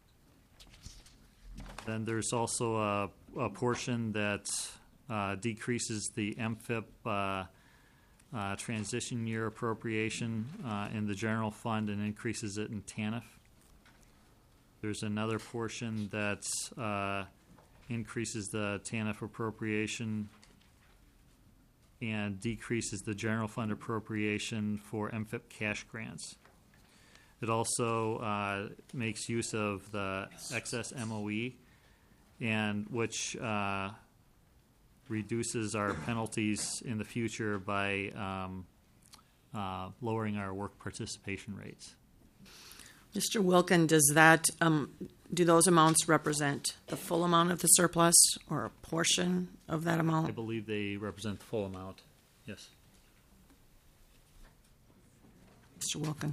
S7: Then there's also a, a portion that uh, decreases the M F I P uh, uh, transition year appropriation uh, in the general fund and increases it in TANF. There's another portion that uh, increases the TANF appropriation and decreases the general fund appropriation for M F I P cash grants. It also uh, makes use of the excess M O E, and which uh, reduces our penalties in the future by um, uh, lowering our work participation rates.
S1: Mister Wilkin, does that um, do those amounts represent the full amount of the surplus or a portion of that
S7: I
S1: amount?
S7: believe they represent the full amount. Yes.
S1: Mister Wilkin.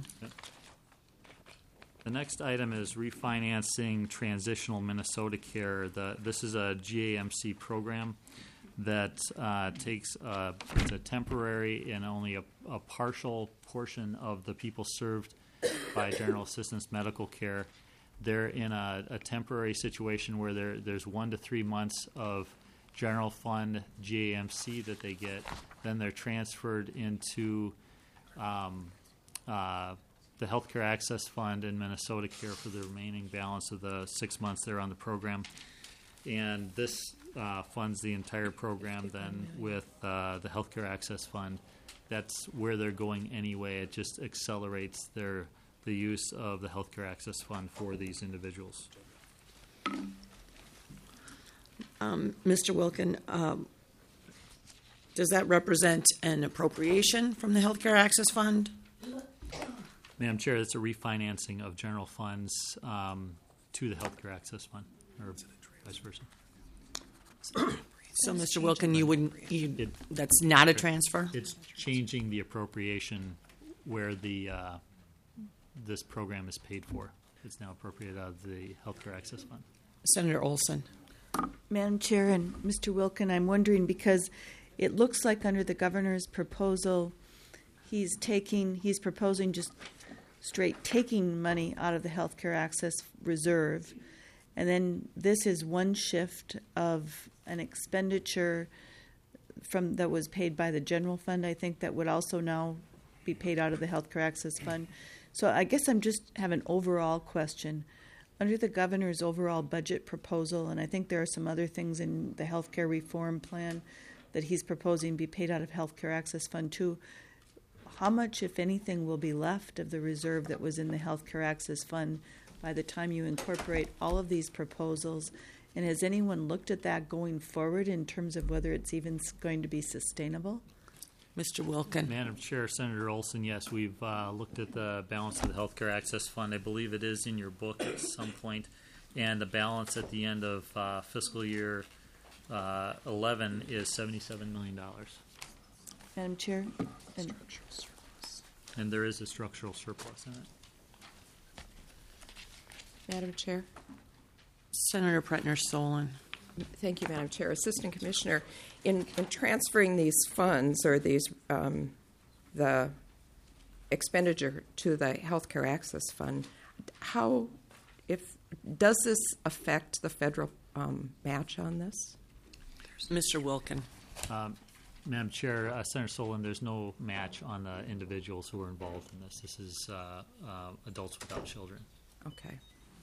S7: The next item is refinancing Transitional Minnesota Care. The, this is a G A M C program that uh, takes a, it's a temporary and only a, a partial portion of the people served by General Assistance Medical Care. They're in a, a temporary situation where there, there's one to three months of general fund G A M C that they get. Then they're transferred into um, uh, the Healthcare Access Fund in Minnesota Care for the remaining balance of the six months they're on the program. And this uh, funds the entire program then with uh, the Healthcare Access Fund. That's where they're going anyway. It just accelerates their the use of the Healthcare Access Fund for these individuals.
S1: Um, Mister Wilkin, um, does that represent an appropriation from the Healthcare Access Fund?
S7: Madam Chair, it's a refinancing of general funds um, to the Healthcare Access Fund, or vice versa.
S1: So, Mister Wilkin, you wouldn't, you,
S7: It-
S1: that's not a transfer?
S7: It's changing the appropriation where the uh, this program is paid for. It's now appropriated out of the Healthcare Access Fund.
S1: Senator Olson.
S6: Madam Chair and Mister Wilkin, I'm wondering because it looks like under the governor's proposal, he's taking, he's proposing just straight taking money out of the healthcare access reserve, and then this is one shift of an expenditure from that was paid by the general fund, I think, that would also now be paid out of the healthcare access fund. So I guess I'm just have an overall question. Under the governor's overall budget proposal, and I think there are some other things in the healthcare reform plan that he's proposing be paid out of healthcare access fund too, how much, if anything, will be left of the reserve that was in the healthcare access fund by the time you incorporate all of these proposals? And has anyone looked at that going forward in terms of whether it's even s- going to be sustainable?
S1: Mister Wilkin.
S7: Madam Chair, Senator Olson, yes, we've uh, looked at the balance of the Healthcare Access Fund. I believe it is in your book at some point, and the balance at the end of uh, fiscal year uh, eleven is seventy-seven million dollars.
S6: Madam Chair? And
S7: And there is a structural surplus in it.
S9: Madam Chair.
S1: Senator Pretner Solon.
S9: Thank you, Madam Chair. Assistant Commissioner, in, in transferring these funds or these um, the expenditure to the Healthcare Access Fund, how if does this affect the federal um, match on this?
S1: Mister Wilkin.
S7: Um, Madam Chair, uh, Senator Solon, there's no match on the individuals who are involved in this. This is uh, uh, adults without children.
S9: Okay.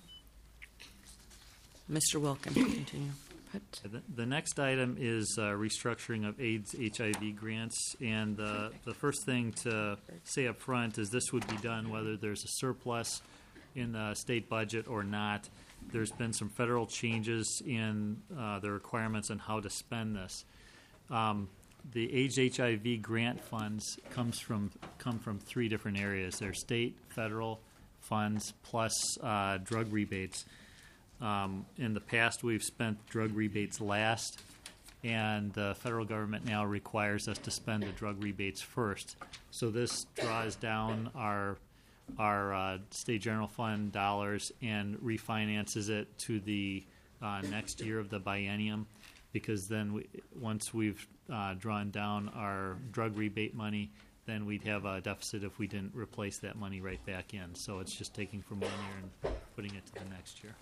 S1: Mister Wilkin, continue.
S9: But
S7: The, the next item is uh, restructuring of AIDS H I V grants, and the the first thing to say up front is this would be done whether there's a surplus in the state budget or not. There's been some federal changes in uh, the requirements on how to spend this. Um, the AIDS H I V grant funds comes from come from three different areas. There's state, federal funds plus uh, drug rebates. Um, in the past, we've spent drug rebates last, and the federal government now requires us to spend the drug rebates first. So this draws down our our uh, state general fund dollars and refinances it to the uh, next year of the biennium, because then we, once we've uh, drawn down our drug rebate money, then we'd have a deficit if we didn't replace that money right back in. So it's just taking from one year and putting it to the next year.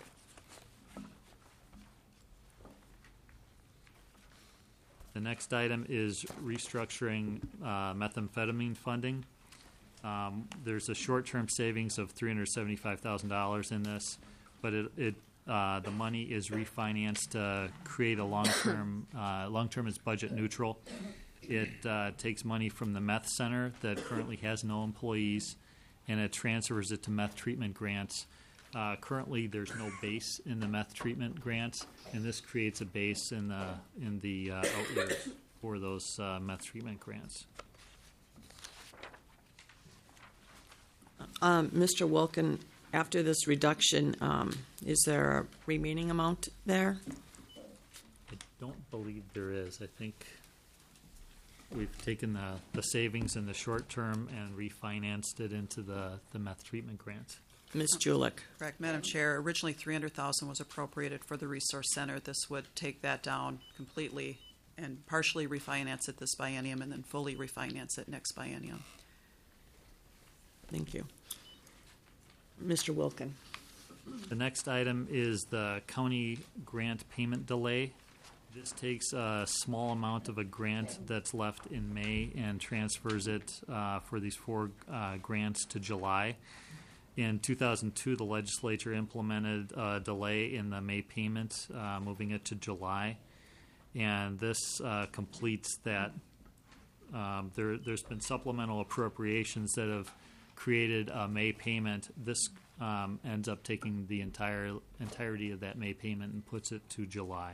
S7: The next item is restructuring uh, methamphetamine funding. Um, there's a short-term savings of three hundred seventy-five thousand dollars in this, but it, it uh, the money is refinanced to create a long-term. Uh, long-term is budget neutral. It uh, takes money from the meth center that currently has no employees, and it transfers it to meth treatment grants. Uh, currently, there's no base in the meth treatment grants, and this creates a base in the in the uh, out years for those uh, meth treatment grants.
S1: Um, Mister Wilkin, after this reduction, um, is there a remaining amount there?
S7: I don't believe there is. I think we've taken the, the savings in the short term and refinanced it into the, the meth treatment grants.
S1: Miz Julik.
S8: Correct, Madam Chair. Originally, three hundred thousand dollars was appropriated for the Resource Center. This would take that down completely and partially refinance it this biennium and then fully refinance it next biennium.
S1: Thank you. Mister Wilkin.
S7: The next item is the county grant payment delay. This takes a small amount of a grant that's left in May and transfers it uh, for these four uh, grants to July. In two thousand two, the legislature implemented a delay in the May payment, uh, moving it to July. And this uh, completes that. Um, there, there's been supplemental appropriations that have created a May payment. This um, ends up taking the entire entirety of that May payment and puts it to July.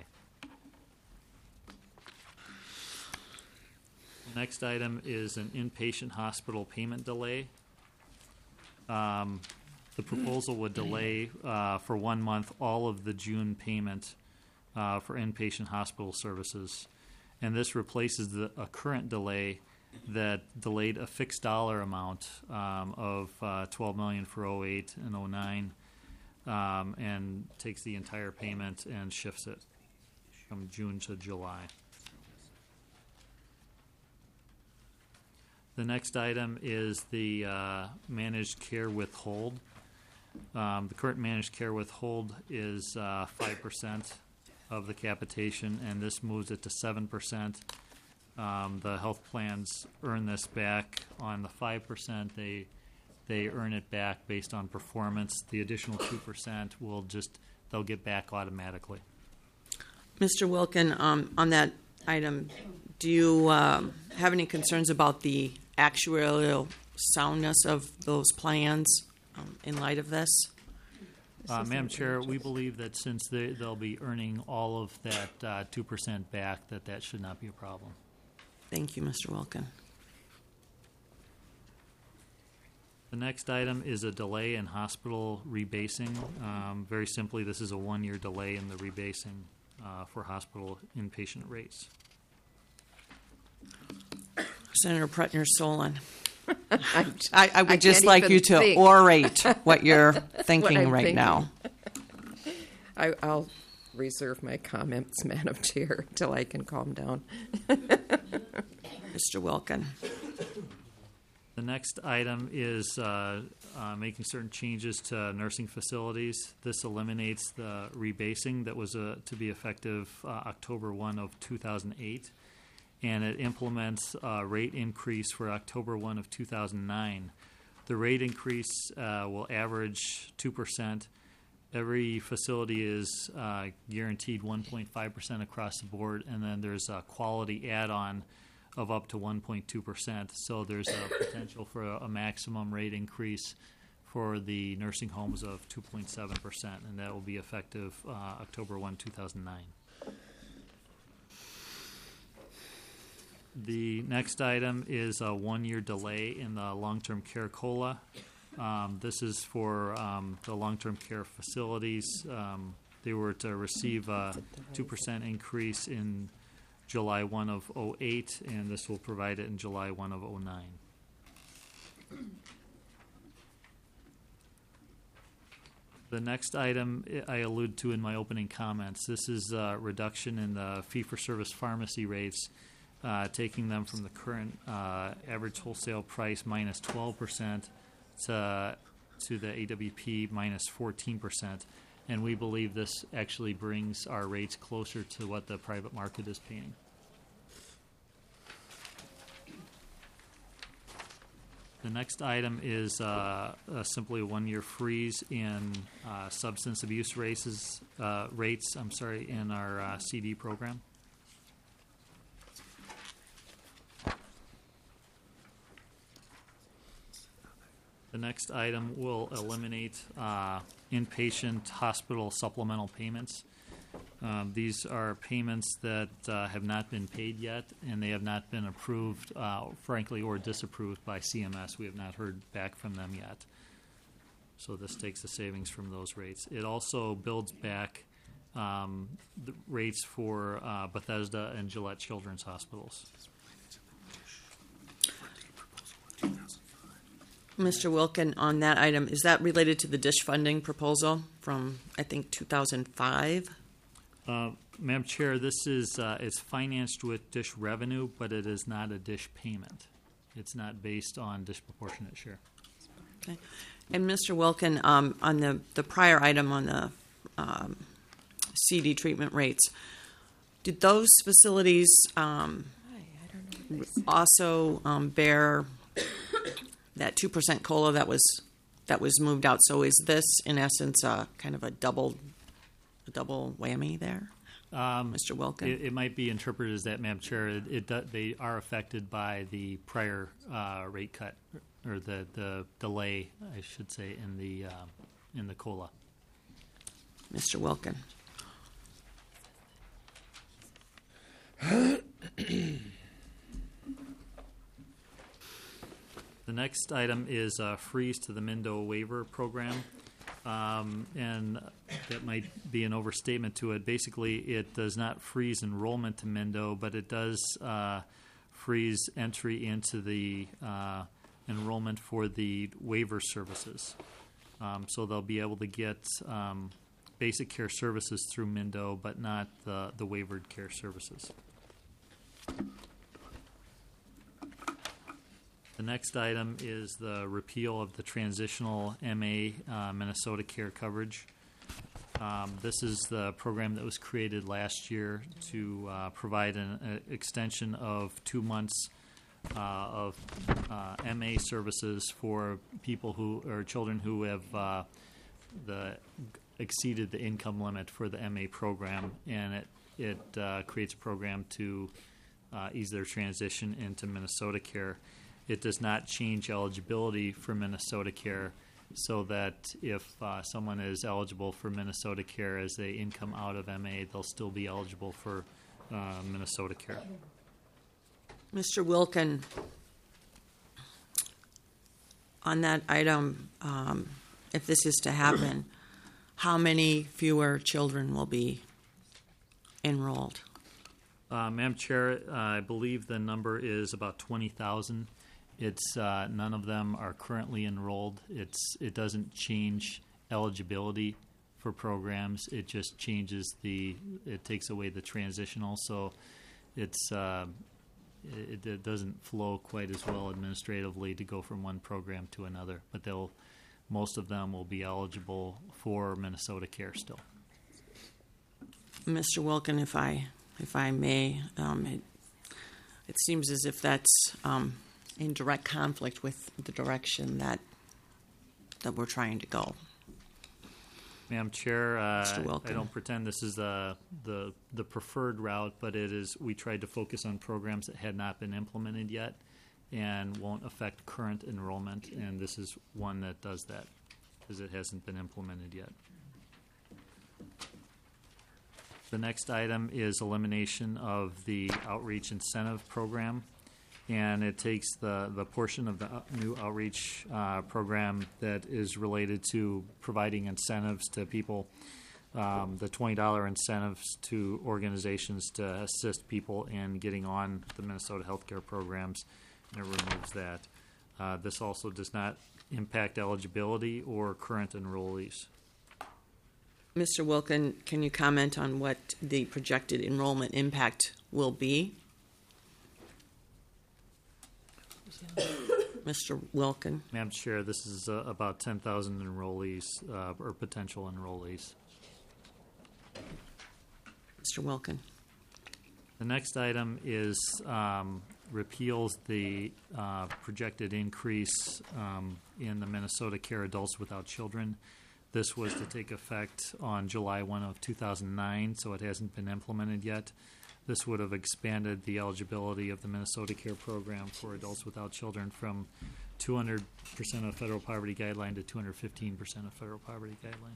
S7: The next item is an inpatient hospital payment delay. Um, the proposal would delay uh, for one month all of the June payment uh, for inpatient hospital services, and this replaces the, a current delay that delayed a fixed dollar amount um, of uh, twelve million dollars for oh eight and oh nine, um, and takes the entire payment and shifts it from June to July. The next item is the uh, managed care withhold. Um, the current managed care withhold is uh, five percent of the capitation, and this moves it to seven percent. Um, the health plans earn this back on the five percent. They they earn it back based on performance. The additional two percent will just, they'll get back automatically.
S1: Mister Wilkin, um, on that item, do you um, have any concerns about the actuarial soundness of those plans um, in light of this?
S7: Uh, Madam Chair, we believe that since they, they'll be earning all of that uh, two percent back, that that should not be a problem.
S1: Thank you, Mister Wilkin.
S7: The next item is a delay in hospital rebasing. Um, very simply, this is a one-year delay in the rebasing uh, for hospital inpatient rates.
S1: Senator Pretner-Solon.
S9: I'm-
S1: I, I would
S9: I
S1: just
S9: can't
S1: like
S9: even
S1: you to
S9: think.
S1: orate what you're thinking
S9: I'm
S1: right
S9: thinking.
S1: now.
S9: I, I'll reserve my comments, Madam Chair, until I can calm down.
S1: Mister Wilkin.
S7: The next item is uh, uh, making certain changes to nursing facilities. This eliminates the rebasing that was uh, to be effective uh, October first of two thousand eight, and it implements a rate increase for October first of two thousand nine. The rate increase uh, will average two percent. Every facility is uh, guaranteed one point five percent across the board, and then there's a quality add-on of up to one point two percent. So there's a potential for a, a maximum rate increase for the nursing homes of two point seven percent, and that will be effective uh, October first, two thousand nine. The next item is a one-year delay in the long-term care COLA. Um, this is for um, the long-term care facilities. Um, they were to receive a two percent increase in July first of oh eight, and this will provide it in July first of oh nine. The next item I allude to in my opening comments. This is a reduction in the fee-for-service pharmacy rates, uh, taking them from the current uh, average wholesale price minus twelve percent to, to the A W P minus fourteen percent. And we believe this actually brings our rates closer to what the private market is paying. The next item is uh, uh, simply a one-year freeze in uh, substance abuse races, uh, rates. I'm sorry, in our uh, C D program. The next item will eliminate uh, inpatient hospital supplemental payments. Um, these are payments that uh, have not been paid yet, and they have not been approved, uh, frankly, or disapproved by C M S. We have not heard back from them yet. So this takes the savings from those rates. It also builds back um, the rates for uh, Bethesda and Gillette Children's Hospitals.
S1: Mister Wilkin, on that item, is that related to the dish funding proposal from, I think, two thousand five?
S7: Uh, Madam Chair, this is uh, it's financed with dish revenue, but it is not a dish payment. It's not based on disproportionate share.
S1: Okay. And Mister Wilkin, um, on the, the prior item on the um, C D treatment rates, did those facilities um, also um, bear that two percent COLA that was that was moved out? So is this, in essence, uh, kind of a double a double whammy there,
S7: Um,
S1: Mister Wilkin?
S7: It, it might be interpreted as that, Madam Chair. It, it do, they are affected by the prior uh, rate cut, or the, the delay, I should say, in the uh, in the COLA.
S1: Mister Wilkin.
S7: The next item is a freeze to the Mindo waiver program, um, and that might be an overstatement to it. Basically, it does not freeze enrollment to Mindo, but it does uh, freeze entry into the uh, enrollment for the waiver services. Um, so they'll be able to get um, basic care services through Mindo, but not the, the waivered care services. The next item is the repeal of the transitional M A uh, Minnesota Care coverage. Um, this is the program that was created last year to uh, provide an uh, extension of two months uh, of uh, M A services for people who or children who have uh, the exceeded the income limit for the M A program, and it it uh, creates a program to uh, ease their transition into Minnesota Care. It does not change eligibility for Minnesota Care, so that if uh, someone is eligible for Minnesota Care as they income out of M A, they'll still be eligible for uh, Minnesota Care.
S1: Mister Wilkin, on that item, um, if this is to happen, how many fewer children will be enrolled?
S7: Uh, Madam Chair, uh, I believe the number is about twenty thousand. It's uh, none of them are currently enrolled. It's it doesn't change eligibility for programs. It just changes the. It takes away the transitional, so it's uh, it, it doesn't flow quite as well administratively to go from one program to another. But they'll most of them will be eligible for Minnesota Care still.
S1: Mister Wilkin, if I if I may, um, it, it seems as if that's um, in direct conflict with the direction that that we're trying to go.
S7: Madam Chair, uh,
S1: Mister Wilkin.
S7: I don't pretend this is the, the the preferred route, but it is. We tried to focus on programs that had not been implemented yet and won't affect current enrollment, and this is one that does that because it hasn't been implemented yet. The next item is elimination of the outreach incentive program, and it takes the, the portion of the new outreach uh, program that is related to providing incentives to people, um, the twenty dollars incentives to organizations to assist people in getting on the Minnesota healthcare programs, and it removes that. Uh, this also does not impact eligibility or current enrollees.
S1: Mister Wilkin, can you comment on what the projected enrollment impact will be? Mister Wilkin.
S7: Madam Chair, this is uh, about ten thousand enrollees uh, or potential enrollees.
S1: Mister Wilkin.
S7: The next item is um, repeals the uh, projected increase um, in the Minnesota Care Adults Without Children. This was to take effect on July first of two thousand nine, so it hasn't been implemented yet. This would have expanded the eligibility of the Minnesota Care Program for adults without children from two hundred percent of federal poverty guideline to two hundred fifteen percent of federal poverty guideline.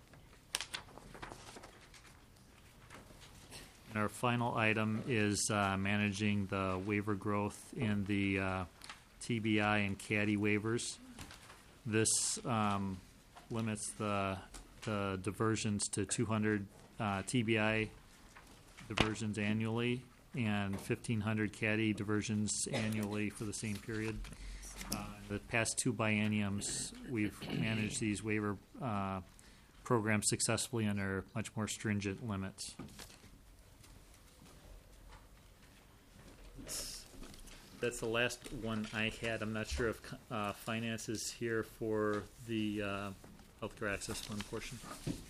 S7: And our final item is uh, managing the waiver growth in the uh, T B I and C A D I waivers. This um, limits the, the diversions to two hundred uh, T B I diversions annually and fifteen hundred C A D I diversions annually for the same period. Uh, the past two bienniums, we've managed these waiver uh, programs successfully under much more stringent limits. That's the last one I had. I'm not sure if uh, finance is here for the uh, healthcare access fund portion.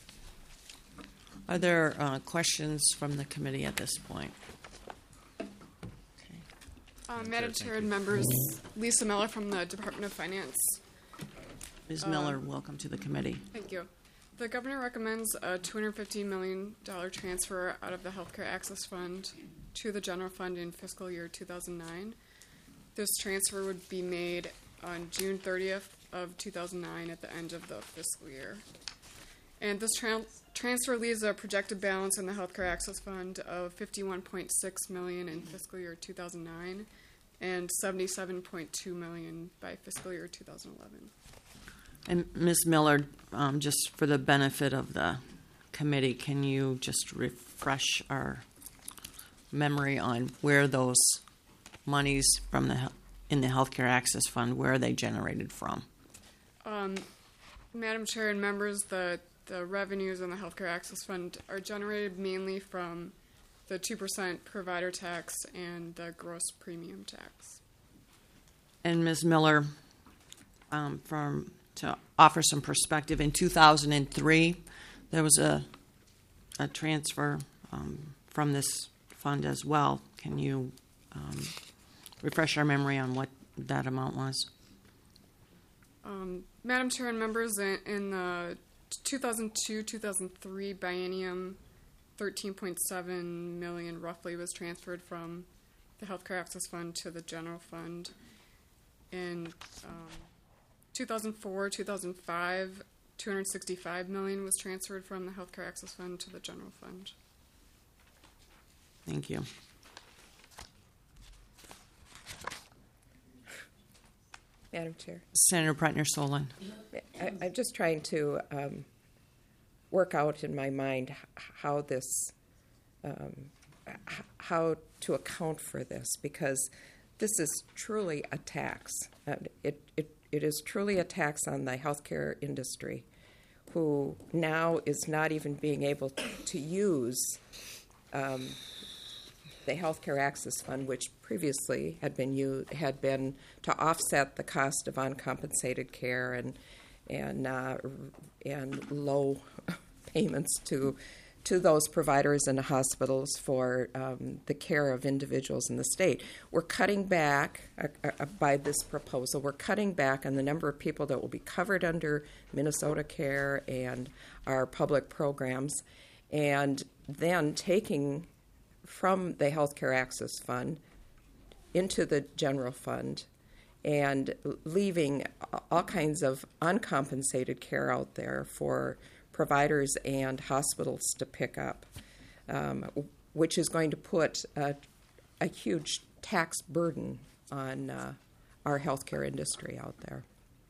S1: Are there uh, questions from the committee at this point? Okay.
S11: Uh, Madam Chair and members, Lisa Miller from the Department of Finance.
S1: Miz Miller, welcome to the committee.
S11: Thank you. The governor recommends a two hundred fifteen million dollars transfer out of the Healthcare Access Fund to the general fund in fiscal year two thousand nine. This transfer would be made on June thirtieth of two thousand nine at the end of the fiscal year. And this tra- transfer leaves a projected balance in the Healthcare Access Fund of fifty-one point six million dollars in fiscal year two thousand nine and seventy-seven point two million dollars by fiscal year two thousand eleven.
S1: And Miz Miller, um, just for the benefit of the committee, can you just refresh our memory on where those monies from the in the Healthcare Access Fund, where are they generated from?
S11: Um, Madam Chair and members, the, the revenues in the Healthcare Access Fund are generated mainly from the two percent provider tax and the gross premium tax.
S1: And Miz Miller, um, from to offer some perspective, in two thousand three, there was a a transfer um, from this fund as well. Can you um, refresh our memory on what that amount was?
S11: Um, Madam Chair and members, in, in the two thousand two two thousand three biennium, thirteen point seven million dollars roughly was transferred from the Healthcare Access Fund to the general fund. In um, two thousand four two thousand five, two hundred sixty-five million dollars was transferred from the Healthcare Access Fund to the general fund.
S1: Thank you.
S9: Madam Chair.
S1: Senator Pretner-Solon.
S9: I, I'm just trying to um, work out in my mind h- how this, um, h- how to account for this, because this is truly a tax. Uh, it, it, it is truly a tax on the healthcare industry, who now is not even being able to use um, the Healthcare Access Fund, which previously had been used, had been to offset the cost of uncompensated care and and uh, and low payments to to those providers and hospitals for um, the care of individuals in the state. We're cutting back uh, uh, by this proposal. We're cutting back on the number of people that will be covered under Minnesota Care and our public programs, and then taking from the Healthcare Access Fund into the general fund and leaving all kinds of uncompensated care out there for providers and hospitals to pick up, um, which is going to put a, a huge tax burden on uh, our healthcare industry out there.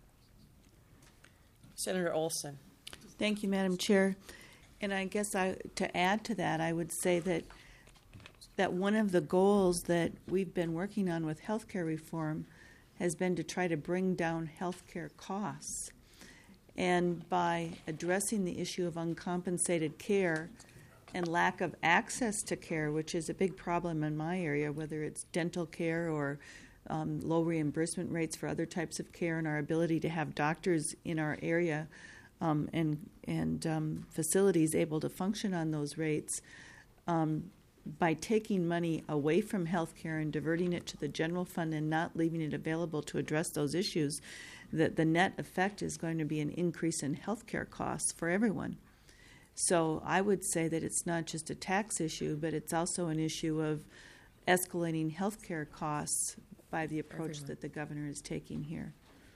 S1: Senator Olson.
S6: Thank you, Madam Chair. And I guess I, to add to that, I would say that that one of the goals that we've been working on with healthcare reform has been to try to bring down healthcare costs. And by addressing the issue of uncompensated care and lack of access to care, which is a big problem in my area, whether it's dental care or um, low reimbursement rates for other types of care, and our ability to have doctors in our area um, and, and um, facilities able to function on those rates, um, by taking money away from health care and diverting it to the general fund and not leaving it available to address those issues, that the net effect is going to be an increase in health care costs for everyone. So I would say that it's not just a tax issue, but it's also an issue of escalating health care costs by the approach everyone. that the governor is taking here.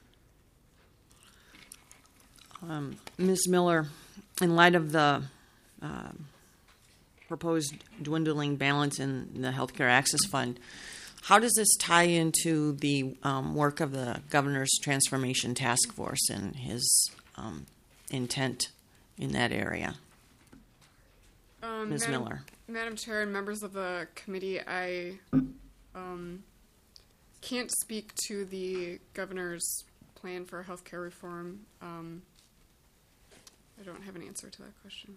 S1: Um, Miz Miller, in light of the uh, proposed dwindling balance in the Healthcare Access Fund, how does this tie into the um, work of the Governor's Transformation Task Force and his um, intent in that area?
S11: Um,
S1: Miz
S11: Madam,
S1: Miller.
S11: Madam Chair and members of the committee, I um, can't speak to the Governor's plan for healthcare reform. Um, I don't have an answer to that question.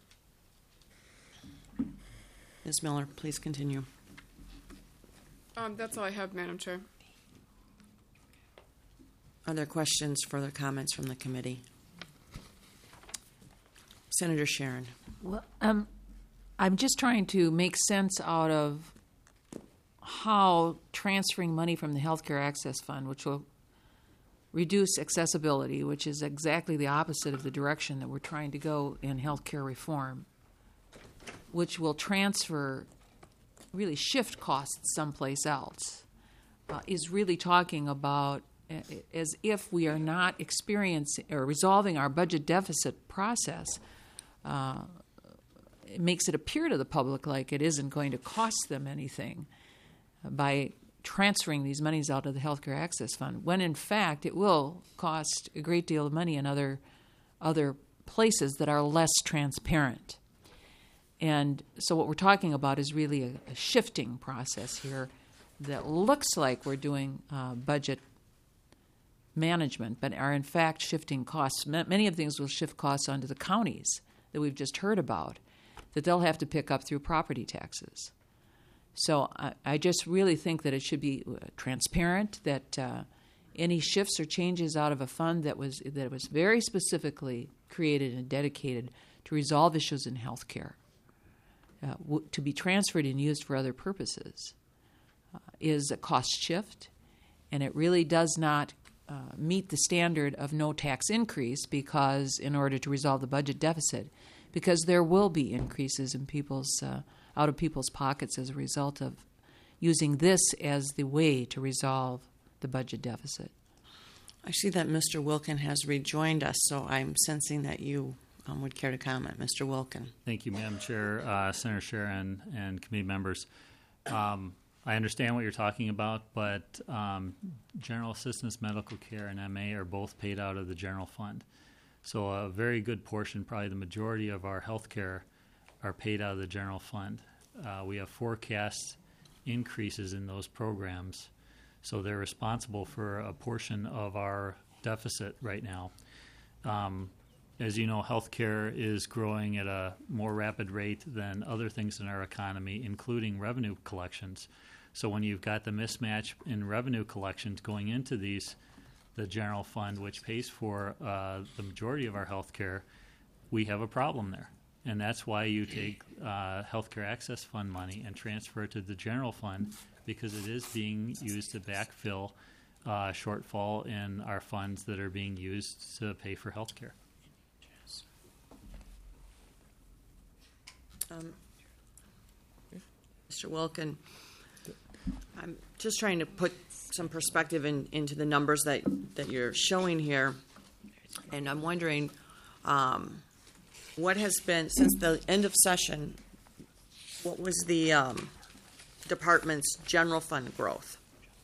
S1: Miz Miller, please continue.
S11: Um, that's all I have, Madam Chair.
S1: Other questions, further comments from the committee? Senator Sharon.
S4: Well, um, I'm just trying to make sense out of how transferring money from the Healthcare Access Fund, which will reduce accessibility, which is exactly the opposite of the direction that we're trying to go in healthcare reform, which will transfer, really shift costs someplace else, uh, is really talking about uh, as if we are not experiencing or resolving our budget deficit process. Uh, it makes it appear to the public like it isn't going to cost them anything by transferring these monies out of the Healthcare Access Fund, when in fact it will cost a great deal of money in other other places that are less transparent. And so what we're talking about is really a, a shifting process here that looks like we're doing uh, budget management, but are in fact shifting costs. M- many of the things will shift costs onto the counties that we've just heard about, that they'll have to pick up through property taxes. So I, I just really think that it should be transparent, that uh, any shifts or changes out of a fund that was that was very specifically created and dedicated to resolve issues in healthcare, uh, w- to be transferred and used for other purposes, uh, is a cost shift, and it really does not uh, meet the standard of no tax increase, because in order to resolve the budget deficit, because there will be increases in people's uh, out of people's pockets as a result of using this as the way to resolve the budget deficit.
S1: I see that Mister Wilkin has rejoined us, so I'm sensing that you um, would care to comment. Mister Wilkin.
S7: Thank you, Madam Chair, uh, Senator Sharon, and committee members. Um, I understand what you're talking about, but um, general assistance, medical care, and M A are both paid out of the general fund. So a very good portion, probably the majority of our health care, are paid out of the general fund. Uh, we have forecast increases in those programs, so they're responsible for a portion of our deficit right now. Um, as you know, healthcare is growing at a more rapid rate than other things in our economy, including revenue collections. So when you've got the mismatch in revenue collections going into these, the general fund, which pays for uh, the majority of our healthcare, we have a problem there. And that's why you take uh, Healthcare Access Fund money and transfer it to the general fund, because it is being used to backfill uh, shortfall in our funds that are being used to pay for healthcare.
S1: Um, Mister Wilkin, I'm just trying to put some perspective in, into the numbers that, that you're showing here, and I'm wondering um, what has been, since the end of session, what was the um, department's general fund growth?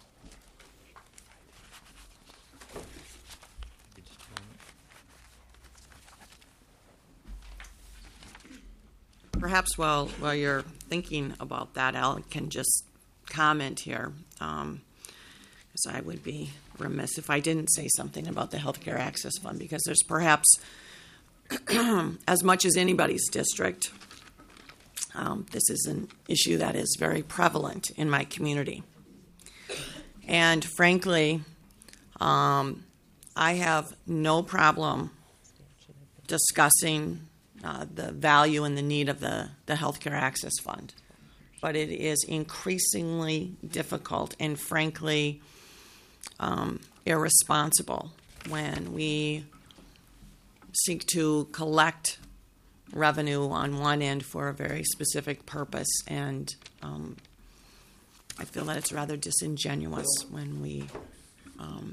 S1: Perhaps while while you're thinking about that, Al can just comment here, um, because I would be remiss if I didn't say something about the Healthcare Access Fund, because there's perhaps as much as anybody's district, um, this is an issue that is very prevalent in my community. And frankly, um, I have no problem discussing uh, the value and the need of the, the Healthcare Access Fund. But it is increasingly difficult and frankly um, irresponsible when we seek to collect revenue on one end for a very specific purpose, and um, I feel that it's rather disingenuous when we um,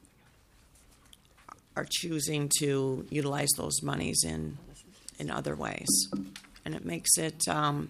S1: are choosing to utilize those monies in in other ways, and it makes it um,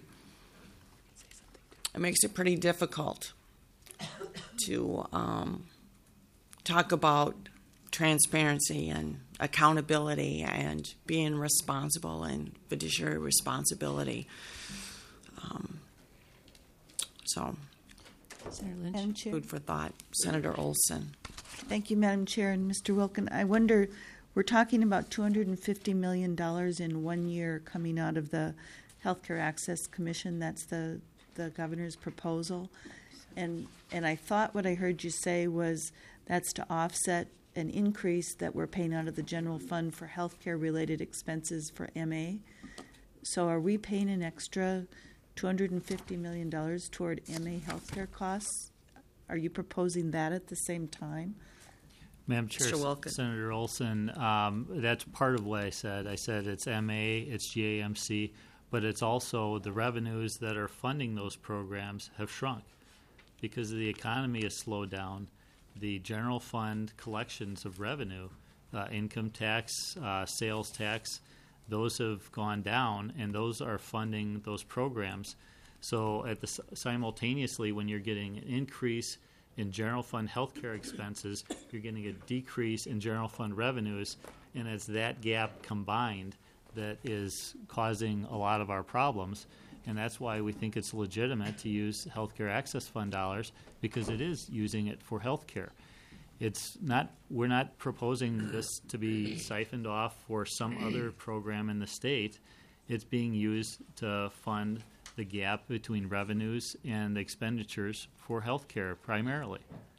S1: it makes it pretty difficult to um, talk about transparency and accountability and being responsible and fiduciary responsibility. Um, so,
S4: Senator Lynch.
S6: Madam Chair.
S1: Food for thought. Senator Olson.
S6: Thank you, Madam Chair. And Mister Wilkin, I wonder, we're talking about two hundred fifty million dollars in one year coming out of the Healthcare Access Commission. That's the, the governor's proposal. And, and I thought what I heard you say was that's to offset an increase that we're paying out of the general fund for healthcare related expenses for M A. So are we paying an extra two hundred fifty million dollars toward M A healthcare costs? Are you proposing that at the same time?
S7: Madam Chair,
S1: Mister Wilkin.
S7: Senator Olson, um, that's part of what I said. I said it's M A, it's G A M C, but it's also the revenues that are funding those programs have shrunk because the economy has slowed down. The general fund collections of revenue, uh, income tax, uh, sales tax, those have gone down, and those are funding those programs. So at the simultaneously, when you're getting an increase in general fund healthcare expenses, you're getting a decrease in general fund revenues, and it's that gap combined that is causing a lot of our problems. And that's why we think it's legitimate to use Healthcare Access Fund dollars, because it is using it for health care. It's not, we're not proposing this to be siphoned off for some other program in the state. It's being used to fund the gap between revenues and expenditures for health care primarily.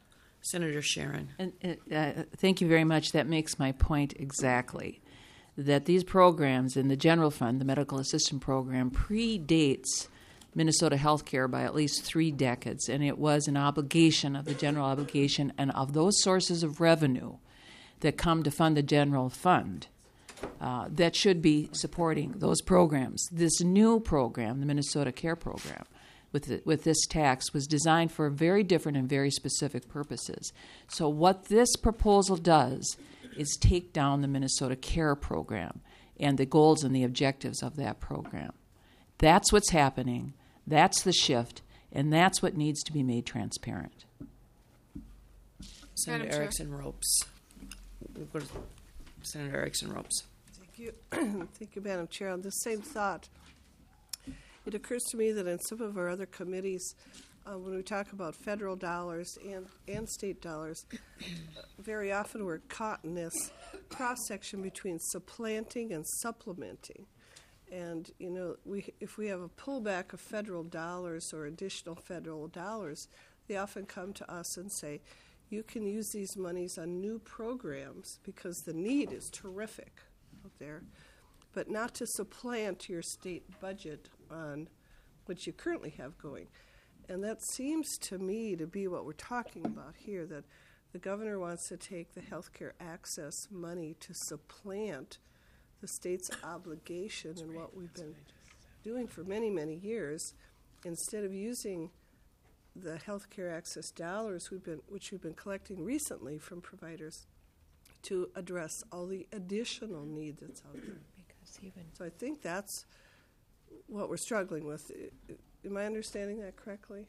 S1: Senator Sharon.
S4: And uh, thank you very much. That makes my point exactly. That these programs in the general fund, the medical assistant program, predates Minnesota healthcare by at least three decades, and it was an obligation of the general obligation and of those sources of revenue that come to fund the general fund uh, that should be supporting those programs. This new program, the Minnesota Care Program, with the, with this tax, was designed for very different and very specific purposes. So what this proposal does is take down the Minnesota Care Program and the goals and the objectives of that program. That's what's happening. That's the shift, and that's what needs to be made transparent.
S1: Senator
S11: Madam Chair.
S1: Erickson Ropes. We'll go to Senator Erickson Ropes.
S12: Thank you. Thank you, Madam Chair. On the same thought, it occurs to me that in some of our other committees, uh, when we talk about federal dollars and, and state dollars, uh, very often we're caught in this cross-section between supplanting and supplementing. And, you know, we, if we have a pullback of federal dollars or additional federal dollars, they often come to us and say, you can use these monies on new programs because the need is terrific out there, but not to supplant your state budget on what you currently have going. And that seems to me to be what we're talking about here, that the governor wants to take the healthcare access money to supplant the state's obligation and what we've been doing for many, many years, instead of using the healthcare access dollars we've been, which we've been collecting recently from providers, to address all the additional need that's out there. So I think that's what we're struggling with. Am I understanding that correctly?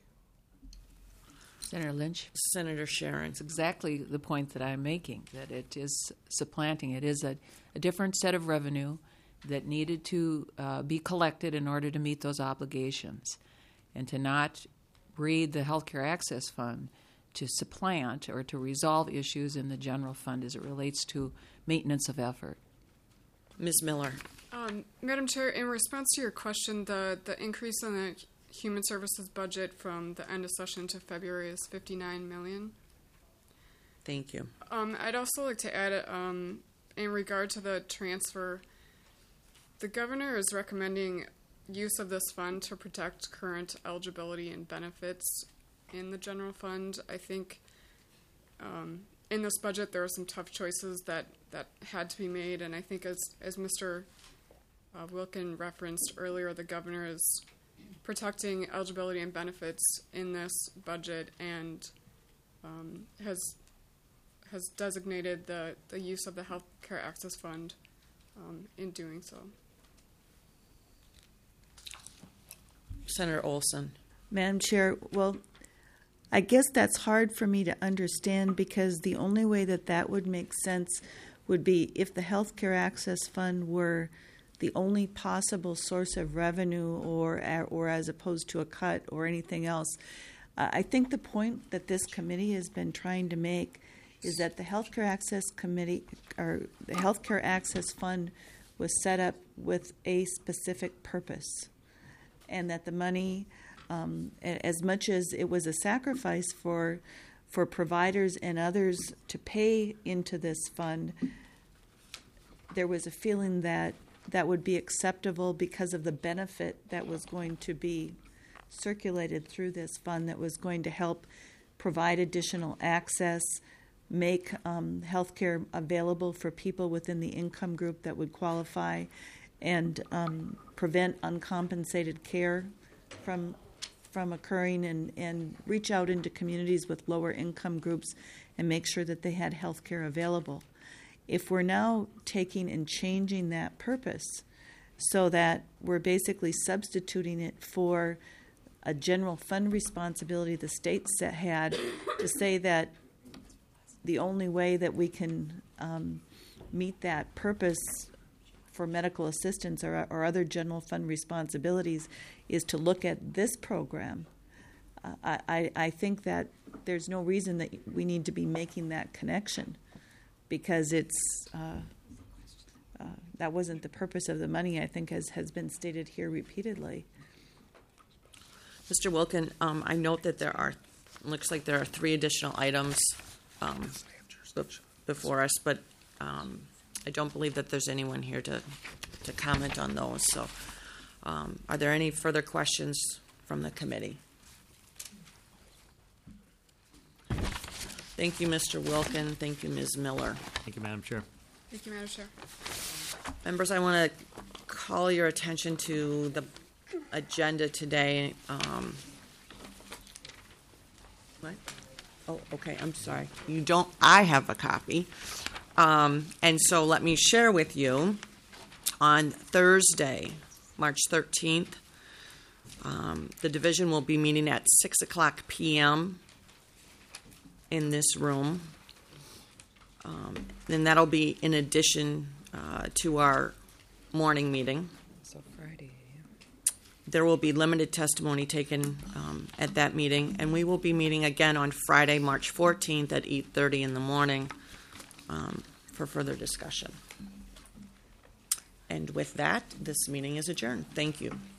S4: Senator Lynch?
S1: Senator Sharon.
S4: It's exactly the point that I'm making, that it is supplanting. It is a, a different set of revenue that needed to uh, be collected in order to meet those obligations, and to not read the Healthcare Access Fund to supplant or to resolve issues in the general fund as it relates to maintenance of effort.
S1: Miz Miller.
S11: Um, Madam Chair, in response to your question, the, the increase in the Human Services budget from the end of session to February is fifty-nine million dollars.
S1: Thank you.
S11: Um, I'd also like to add, um, in regard to the transfer, the governor is recommending use of this fund to protect current eligibility and benefits in the general fund. I think um, in this budget there are some tough choices that, that had to be made, and I think as, as Mister Uh, Wilkin referenced earlier, the governor is protecting eligibility and benefits in this budget and um, has has designated the, the use of the Healthcare Access Fund um, in doing so.
S1: Senator Olson.
S6: Madam Chair, well, I guess that's hard for me to understand, because the only way that that would make sense would be if the Healthcare Access Fund were the only possible source of revenue, or or as opposed to a cut or anything else. Uh, I think the point that this committee has been trying to make is that the Healthcare Access Committee, or the Healthcare Access Fund, was set up with a specific purpose, and that the money, um, as much as it was a sacrifice for for providers and others to pay into this fund, there was a feeling that that would be acceptable because of the benefit that was going to be circulated through this fund, that was going to help provide additional access, make um, health care available for people within the income group that would qualify, and um, prevent uncompensated care from from occurring, and, and reach out into communities with lower income groups and make sure that they had health care available. If we're now taking and changing that purpose so that we're basically substituting it for a general fund responsibility the states had, to say that the only way that we can um, meet that purpose for medical assistance or, or other general fund responsibilities is to look at this program, uh, I, I think that there's no reason that we need to be making that connection, because it's uh, uh, that wasn't the purpose of the money, I think, as has been stated here repeatedly.
S1: Mister Wilkin, um, I note that there are, looks like there are three additional items um, be- before us, but um, I don't believe that there's anyone here to, to comment on those. So, um, are there any further questions from the committee? Thank you, Mister Wilkin. Thank you, Miz Miller.
S7: Thank you, Madam Chair.
S11: Thank you, Madam Chair.
S1: Members, I want to call your attention to the agenda today. Um, what? Oh, okay, I'm sorry. You don't, I have a copy. Um, and so let me share with you on Thursday, March thirteenth, um, the division will be meeting at six o'clock p.m. in this room. Um, and that'll be in addition uh, to our morning meeting.
S9: So Friday.
S1: There will be limited testimony taken um, at that meeting, and we will be meeting again on Friday, March fourteenth at eight thirty in the morning um, for further discussion. And with that, this meeting is adjourned. Thank you.